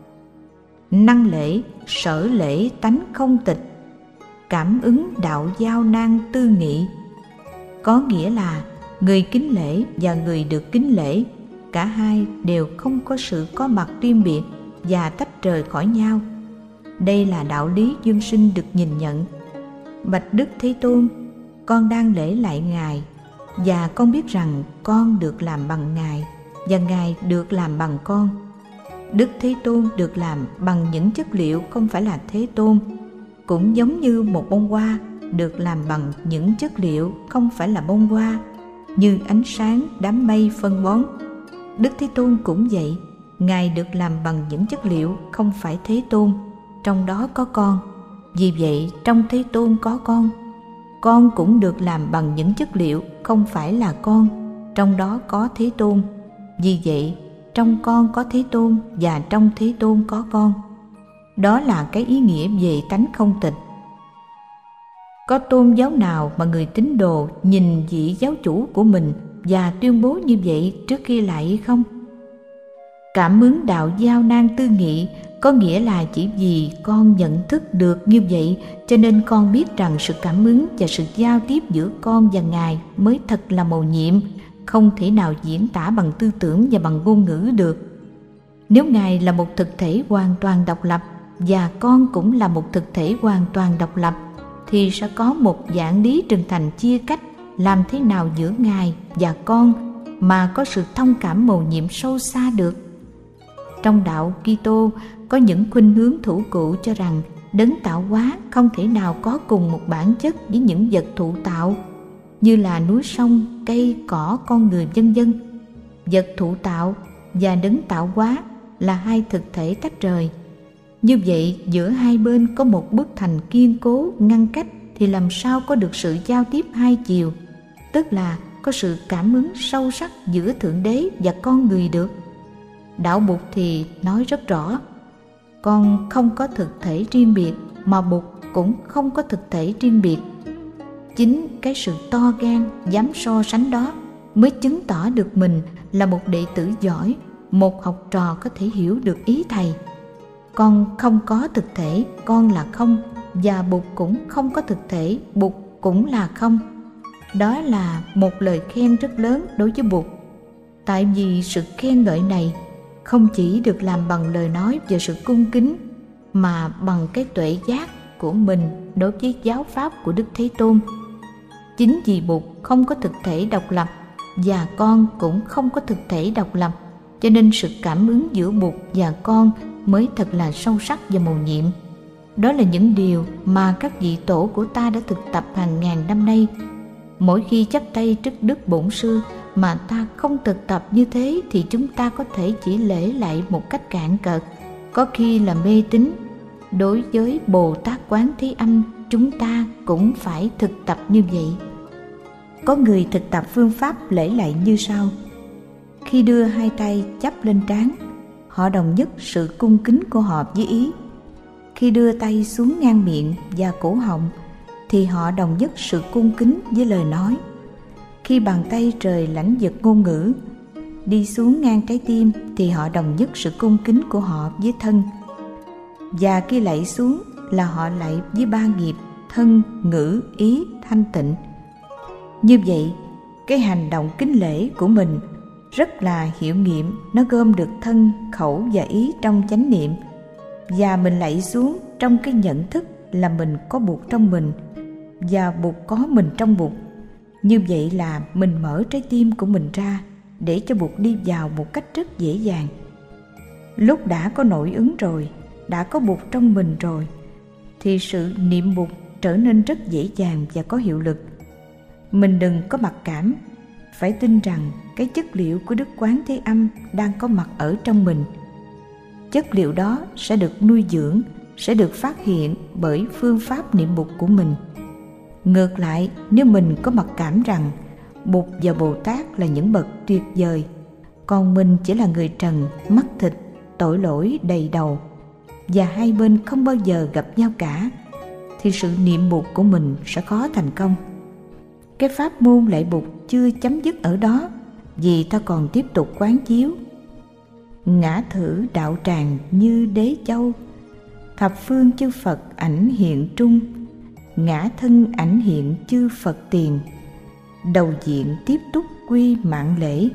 năng lễ, sở lễ tánh không tịch, cảm ứng đạo giao nan tư nghị. Có nghĩa là người kính lễ và người được kính lễ, cả hai đều không có sự có mặt riêng biệt và tách rời khỏi nhau. Đây là đạo lý duyên sinh được nhìn nhận. Bạch Đức Thế Tôn, con đang lễ lạy Ngài, và con biết rằng con được làm bằng Ngài và Ngài được làm bằng con. Đức Thế Tôn được làm bằng những chất liệu không phải là Thế Tôn, cũng giống như một bông hoa được làm bằng những chất liệu không phải là bông hoa, như ánh sáng, đám mây phân bón. Đức Thế Tôn cũng vậy, Ngài được làm bằng những chất liệu không phải Thế Tôn, trong đó có con. Vì vậy, trong Thế Tôn có con. Con cũng được làm bằng những chất liệu không phải là con, trong đó có Thế Tôn. Vì vậy, trong con có Thế Tôn và trong Thế Tôn có con. Đó là cái ý nghĩa về tánh không tịch. Có tôn giáo nào mà người tín đồ nhìn vị giáo chủ của mình và tuyên bố như vậy trước khi lạy không? Cảm ứng đạo giao nan tư nghị có nghĩa là chỉ vì con nhận thức được như vậy, cho nên con biết rằng sự cảm ứng và sự giao tiếp giữa con và Ngài mới thật là mầu nhiệm, không thể nào diễn tả bằng tư tưởng và bằng ngôn ngữ được. Nếu Ngài là một thực thể hoàn toàn độc lập và con cũng là một thực thể hoàn toàn độc lập, thì sẽ có một dạng lý trừng thành chia cách làm thế nào giữa Ngài và con mà có sự thông cảm mầu nhiệm sâu xa được. Trong đạo Kitô có những khuynh hướng thủ cụ cho rằng đấng tạo hóa không thể nào có cùng một bản chất với những vật thụ tạo, như là núi sông, cây, cỏ, con người vân vân. Vật thụ tạo và đấng tạo hóa là hai thực thể tách rời. Như vậy, giữa hai bên có một bức thành kiên cố ngăn cách thì làm sao có được sự giao tiếp hai chiều, tức là có sự cảm ứng sâu sắc giữa Thượng Đế và con người được. Đạo Bụt thì nói rất rõ, con không có thực thể riêng biệt, mà Bụt cũng không có thực thể riêng biệt. Chính cái sự to gan dám so sánh đó mới chứng tỏ được mình là một đệ tử giỏi, một học trò có thể hiểu được ý thầy. Con không có thực thể, con là không, và Bụt cũng không có thực thể, Bụt cũng là không. Đó là một lời khen rất lớn đối với Bụt. Tại vì sự khen ngợi này không chỉ được làm bằng lời nói và sự cung kính, mà bằng cái tuệ giác của mình đối với giáo pháp của Đức Thế Tôn. Chính vì Bụt không có thực thể độc lập và con cũng không có thực thể độc lập, cho nên sự cảm ứng giữa Bụt và con mới thật là sâu sắc và mầu nhiệm. Đó là những điều mà các vị tổ của ta đã thực tập hàng ngàn năm nay. Mỗi khi chắp tay trước Đức Bổn Sư mà ta không thực tập như thế thì chúng ta có thể chỉ lễ lại một cách cạn cợt, có khi là mê tín. Đối với Bồ Tát Quán Thế Âm, chúng ta cũng phải thực tập như vậy. Có người thực tập phương pháp lễ lạy như sau. Khi đưa hai tay chắp lên trán, họ đồng nhất sự cung kính của họ với ý. Khi đưa tay xuống ngang miệng và cổ họng thì họ đồng nhất sự cung kính với lời nói. Khi bàn tay rời lãnh vực ngôn ngữ, đi xuống ngang trái tim thì họ đồng nhất sự cung kính của họ với thân. Và khi lạy xuống là họ lạy với ba nghiệp thân, ngữ, ý, thanh tịnh. Như vậy, cái hành động kính lễ của mình rất là hiệu nghiệm, nó gom được thân, khẩu và ý trong chánh niệm. Và mình lạy xuống trong cái nhận thức là mình có Bụt trong mình và Bụt có mình trong Bụt. Như vậy là mình mở trái tim của mình ra để cho Bụt đi vào một cách rất dễ dàng. Lúc đã có nội ứng rồi, đã có Bụt trong mình rồi, thì sự niệm Bụt trở nên rất dễ dàng và có hiệu lực. Mình đừng có mặc cảm, phải tin rằng cái chất liệu của Đức Quán Thế Âm đang có mặt ở trong mình. Chất liệu đó sẽ được nuôi dưỡng, sẽ được phát hiện bởi phương pháp niệm Bụt của mình. Ngược lại, nếu mình có mặc cảm rằng Bụt và Bồ Tát là những bậc tuyệt vời, còn mình chỉ là người trần, mắc thịt, tội lỗi đầy đầu, và hai bên không bao giờ gặp nhau cả, thì sự niệm Bụt của mình sẽ khó thành công. Cái pháp môn lạy Bụt chưa chấm dứt ở đó, vì ta còn tiếp tục quán chiếu. Ngã thử đạo tràng như đế châu, thập phương chư Phật ảnh hiện trung. Ngã thân ảnh hiện chư Phật tiền, đầu diện tiếp túc quy mạng lễ.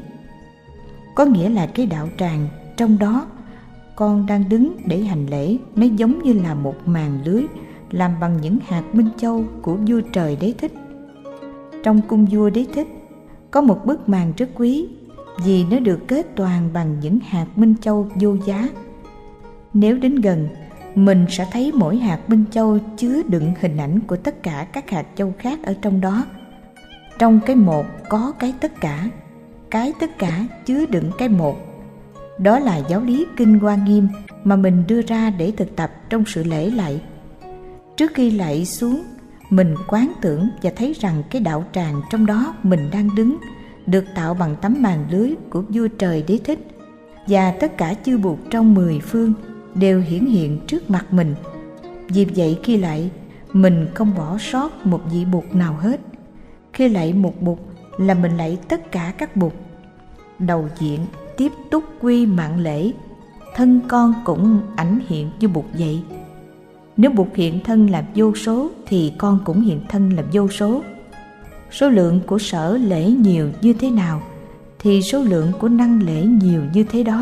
Có nghĩa là cái đạo tràng trong đó con đang đứng để hành lễ, nó giống như là một màn lưới làm bằng những hạt minh châu của vua trời Đế Thích. Trong cung vua Đế Thích có một bức màn rất quý, vì nó được kết toàn bằng những hạt minh châu vô giá. Nếu đến gần, mình sẽ thấy mỗi hạt minh châu chứa đựng hình ảnh của tất cả các hạt châu khác ở trong đó. Trong cái một có cái tất cả, cái tất cả chứa đựng cái một. Đó là giáo lý Kinh Hoa Nghiêm mà mình đưa ra để thực tập trong sự lễ lạy. Trước khi lạy xuống, mình quán tưởng và thấy rằng cái đạo tràng trong đó mình đang đứng được tạo bằng tấm màn lưới của vua trời Đế Thích, và tất cả chư Bụt trong mười phương đều hiển hiện trước mặt mình. Vì vậy khi lạy, mình không bỏ sót một vị Bụt nào hết. Khi lạy một Bụt là mình lạy tất cả các Bụt. Đầu diện tiếp túc quy mạng lễ, thân con cũng ảnh hiện như Bụt vậy. Nếu Bụt hiện thân là vô số thì con cũng hiện thân là vô số. Số lượng của sở lễ nhiều như thế nào thì số lượng của năng lễ nhiều như thế đó.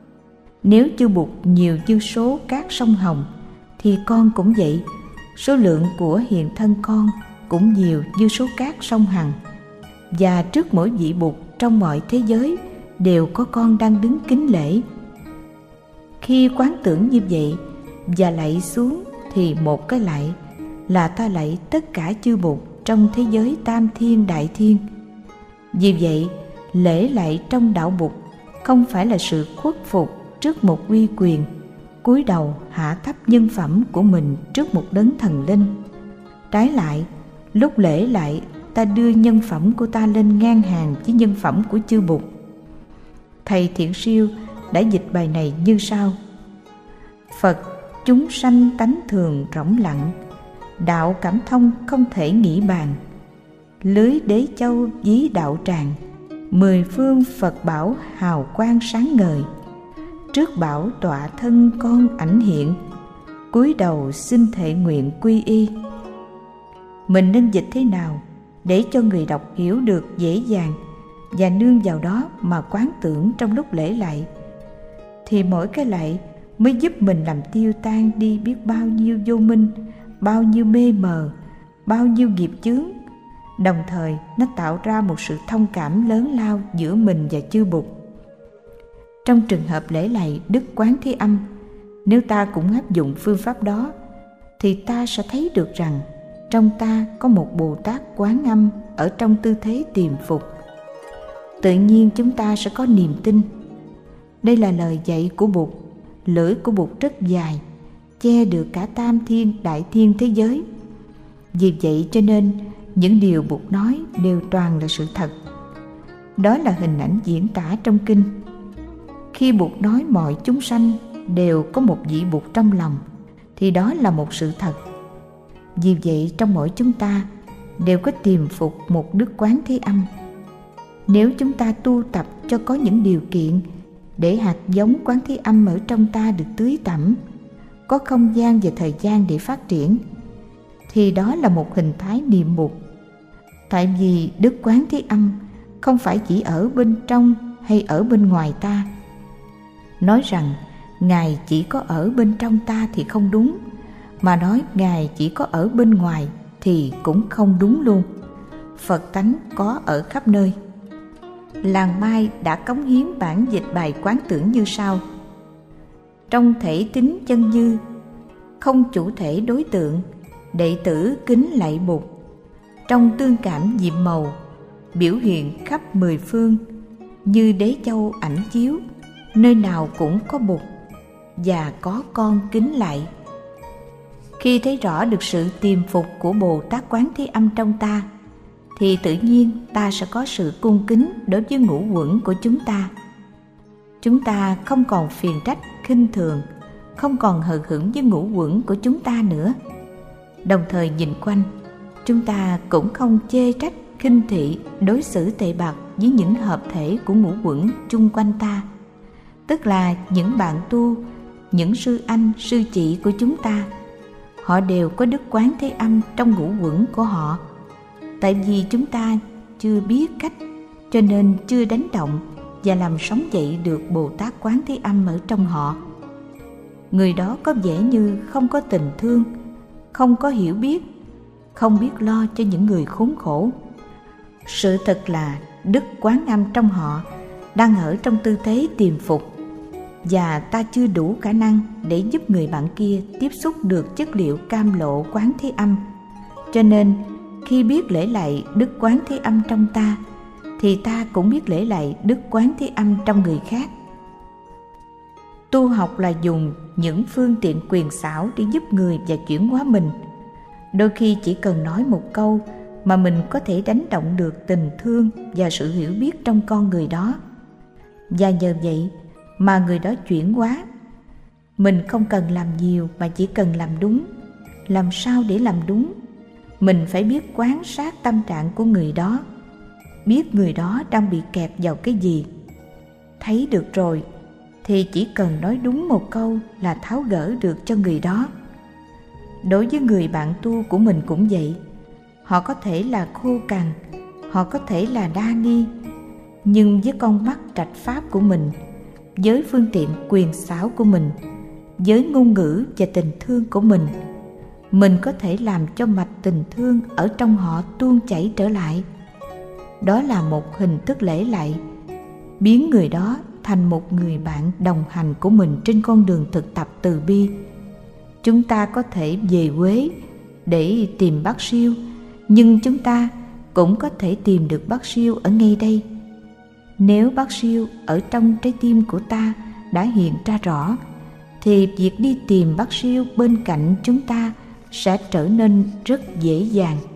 Nếu chư Bụt nhiều như số các sông Hồng thì con cũng vậy, số lượng của hiện thân con cũng nhiều như số các sông Hằng. Và trước mỗi vị Bụt trong mọi thế giới đều có con đang đứng kính lễ. Khi quán tưởng như vậy và lạy xuống thì một cái lạy là ta lạy tất cả chư Bụt trong thế giới tam thiên đại thiên. Vì vậy, lễ lạy trong đạo Bụt không phải là sự khuất phục trước một uy quyền, cúi đầu hạ thấp nhân phẩm của mình trước một đấng thần linh. Trái lại, lúc lễ lại, ta đưa nhân phẩm của ta lên ngang hàng với nhân phẩm của chư Bụt. Thầy Thiện Siêu đã dịch bài này như sau: Phật chúng sanh tánh thường rỗng lặng, đạo cảm thông không thể nghĩ bàn. Lưới đế châu dí đạo tràng, mười phương Phật bảo hào quang sáng ngời. Trước bảo tọa thân con ảnh hiện, cúi đầu xin thệ nguyện quy y. Mình nên dịch thế nào để cho người đọc hiểu được dễ dàng và nương vào đó mà quán tưởng trong lúc lễ lạy, thì mỗi cái lạy mới giúp mình làm tiêu tan đi biết bao nhiêu vô minh, bao nhiêu mê mờ, bao nhiêu nghiệp chướng. Đồng thời nó tạo ra một sự thông cảm lớn lao giữa mình và chư Bụt. Trong trường hợp lễ lạy Đức Quán Thế Âm, nếu ta cũng áp dụng phương pháp đó, thì ta sẽ thấy được rằng trong ta có một Bồ Tát Quán Âm ở trong tư thế tiềm phục. Tự nhiên chúng ta sẽ có niềm tin. Đây là lời dạy của Bụt. Lưỡi của Bụt rất dài, che được cả tam thiên đại thiên thế giới. Vì vậy cho nên những điều Bụt nói đều toàn là sự thật. Đó là hình ảnh diễn tả trong kinh. Khi Bụt nói mọi chúng sanh đều có một vị Bụt trong lòng, thì đó là một sự thật. Vì vậy trong mỗi chúng ta đều có tiềm phục một Đức Quán Thế Âm. Nếu chúng ta tu tập cho có những điều kiện để hạt giống Quán Thế Âm ở trong ta được tưới tẩm, có không gian và thời gian để phát triển, thì đó là một hình thái niệm Bụt. Tại vì Đức Quán Thế Âm không phải chỉ ở bên trong hay ở bên ngoài ta. Nói rằng Ngài chỉ có ở bên trong ta thì không đúng, mà nói Ngài chỉ có ở bên ngoài thì cũng không đúng luôn. Phật tánh có ở khắp nơi. Làng Mai đã cống hiến bản dịch bài quán tưởng như sau: Trong thể tính chân dư, không chủ thể đối tượng, đệ tử kính lạy Bụt. Trong tương cảm diệm màu, biểu hiện khắp mười phương, như đế châu ảnh chiếu, nơi nào cũng có Bụt và có con kính lạy. Khi thấy rõ được sự tiềm phục của Bồ Tát Quán Thế Âm trong ta, thì tự nhiên ta sẽ có sự cung kính đối với ngũ uẩn của chúng ta. Chúng ta không còn phiền trách khinh thường, không còn hờ hững với ngũ uẩn của chúng ta nữa. Đồng thời nhìn quanh, chúng ta cũng không chê trách khinh thị đối xử tệ bạc với những hợp thể của ngũ uẩn chung quanh ta, tức là những bạn tu, những sư anh sư chị của chúng ta. Họ đều có Đức Quán Thế Âm trong ngũ uẩn của họ. Tại vì chúng ta chưa biết cách, cho nên chưa đánh động và làm sống dậy được Bồ Tát Quán Thế Âm ở trong họ. Người đó có vẻ như không có tình thương, không có hiểu biết, không biết lo cho những người khốn khổ. Sự thật là Đức Quán Âm trong họ đang ở trong tư thế tiềm phục, và ta chưa đủ khả năng để giúp người bạn kia tiếp xúc được chất liệu cam lộ Quán Thế Âm. Cho nên khi biết lễ lạy Đức Quán Thế Âm trong ta, thì ta cũng biết lễ lạy Đức Quán Thế Âm trong người khác. Tu học là dùng những phương tiện quyền xảo để giúp người và chuyển hóa mình. Đôi khi chỉ cần nói một câu mà mình có thể đánh động được tình thương và sự hiểu biết trong con người đó. Và nhờ vậy mà người đó chuyển hóa. Mình không cần làm nhiều mà chỉ cần làm đúng. Làm sao để làm đúng? Mình phải biết quan sát tâm trạng của người đó, biết người đó đang bị kẹt vào cái gì. Thấy được rồi thì chỉ cần nói đúng một câu là tháo gỡ được cho người đó. Đối với người bạn tu của mình cũng vậy. Họ có thể là khô cằn, họ có thể là đa nghi, nhưng với con mắt trạch pháp của mình, với phương tiện quyền xảo của mình, với ngôn ngữ và tình thương của mình, mình có thể làm cho mạch tình thương ở trong họ tuôn chảy trở lại. Đó là một hình thức lễ lạy, biến người đó thành một người bạn đồng hành của mình trên con đường thực tập từ bi. Chúng ta có thể về Huế để tìm bác Siêu, nhưng chúng ta cũng có thể tìm được bác Siêu ở ngay đây. Nếu bác Siêu ở trong trái tim của ta đã hiện ra rõ, thì việc đi tìm bác Siêu bên cạnh chúng ta sẽ trở nên rất dễ dàng.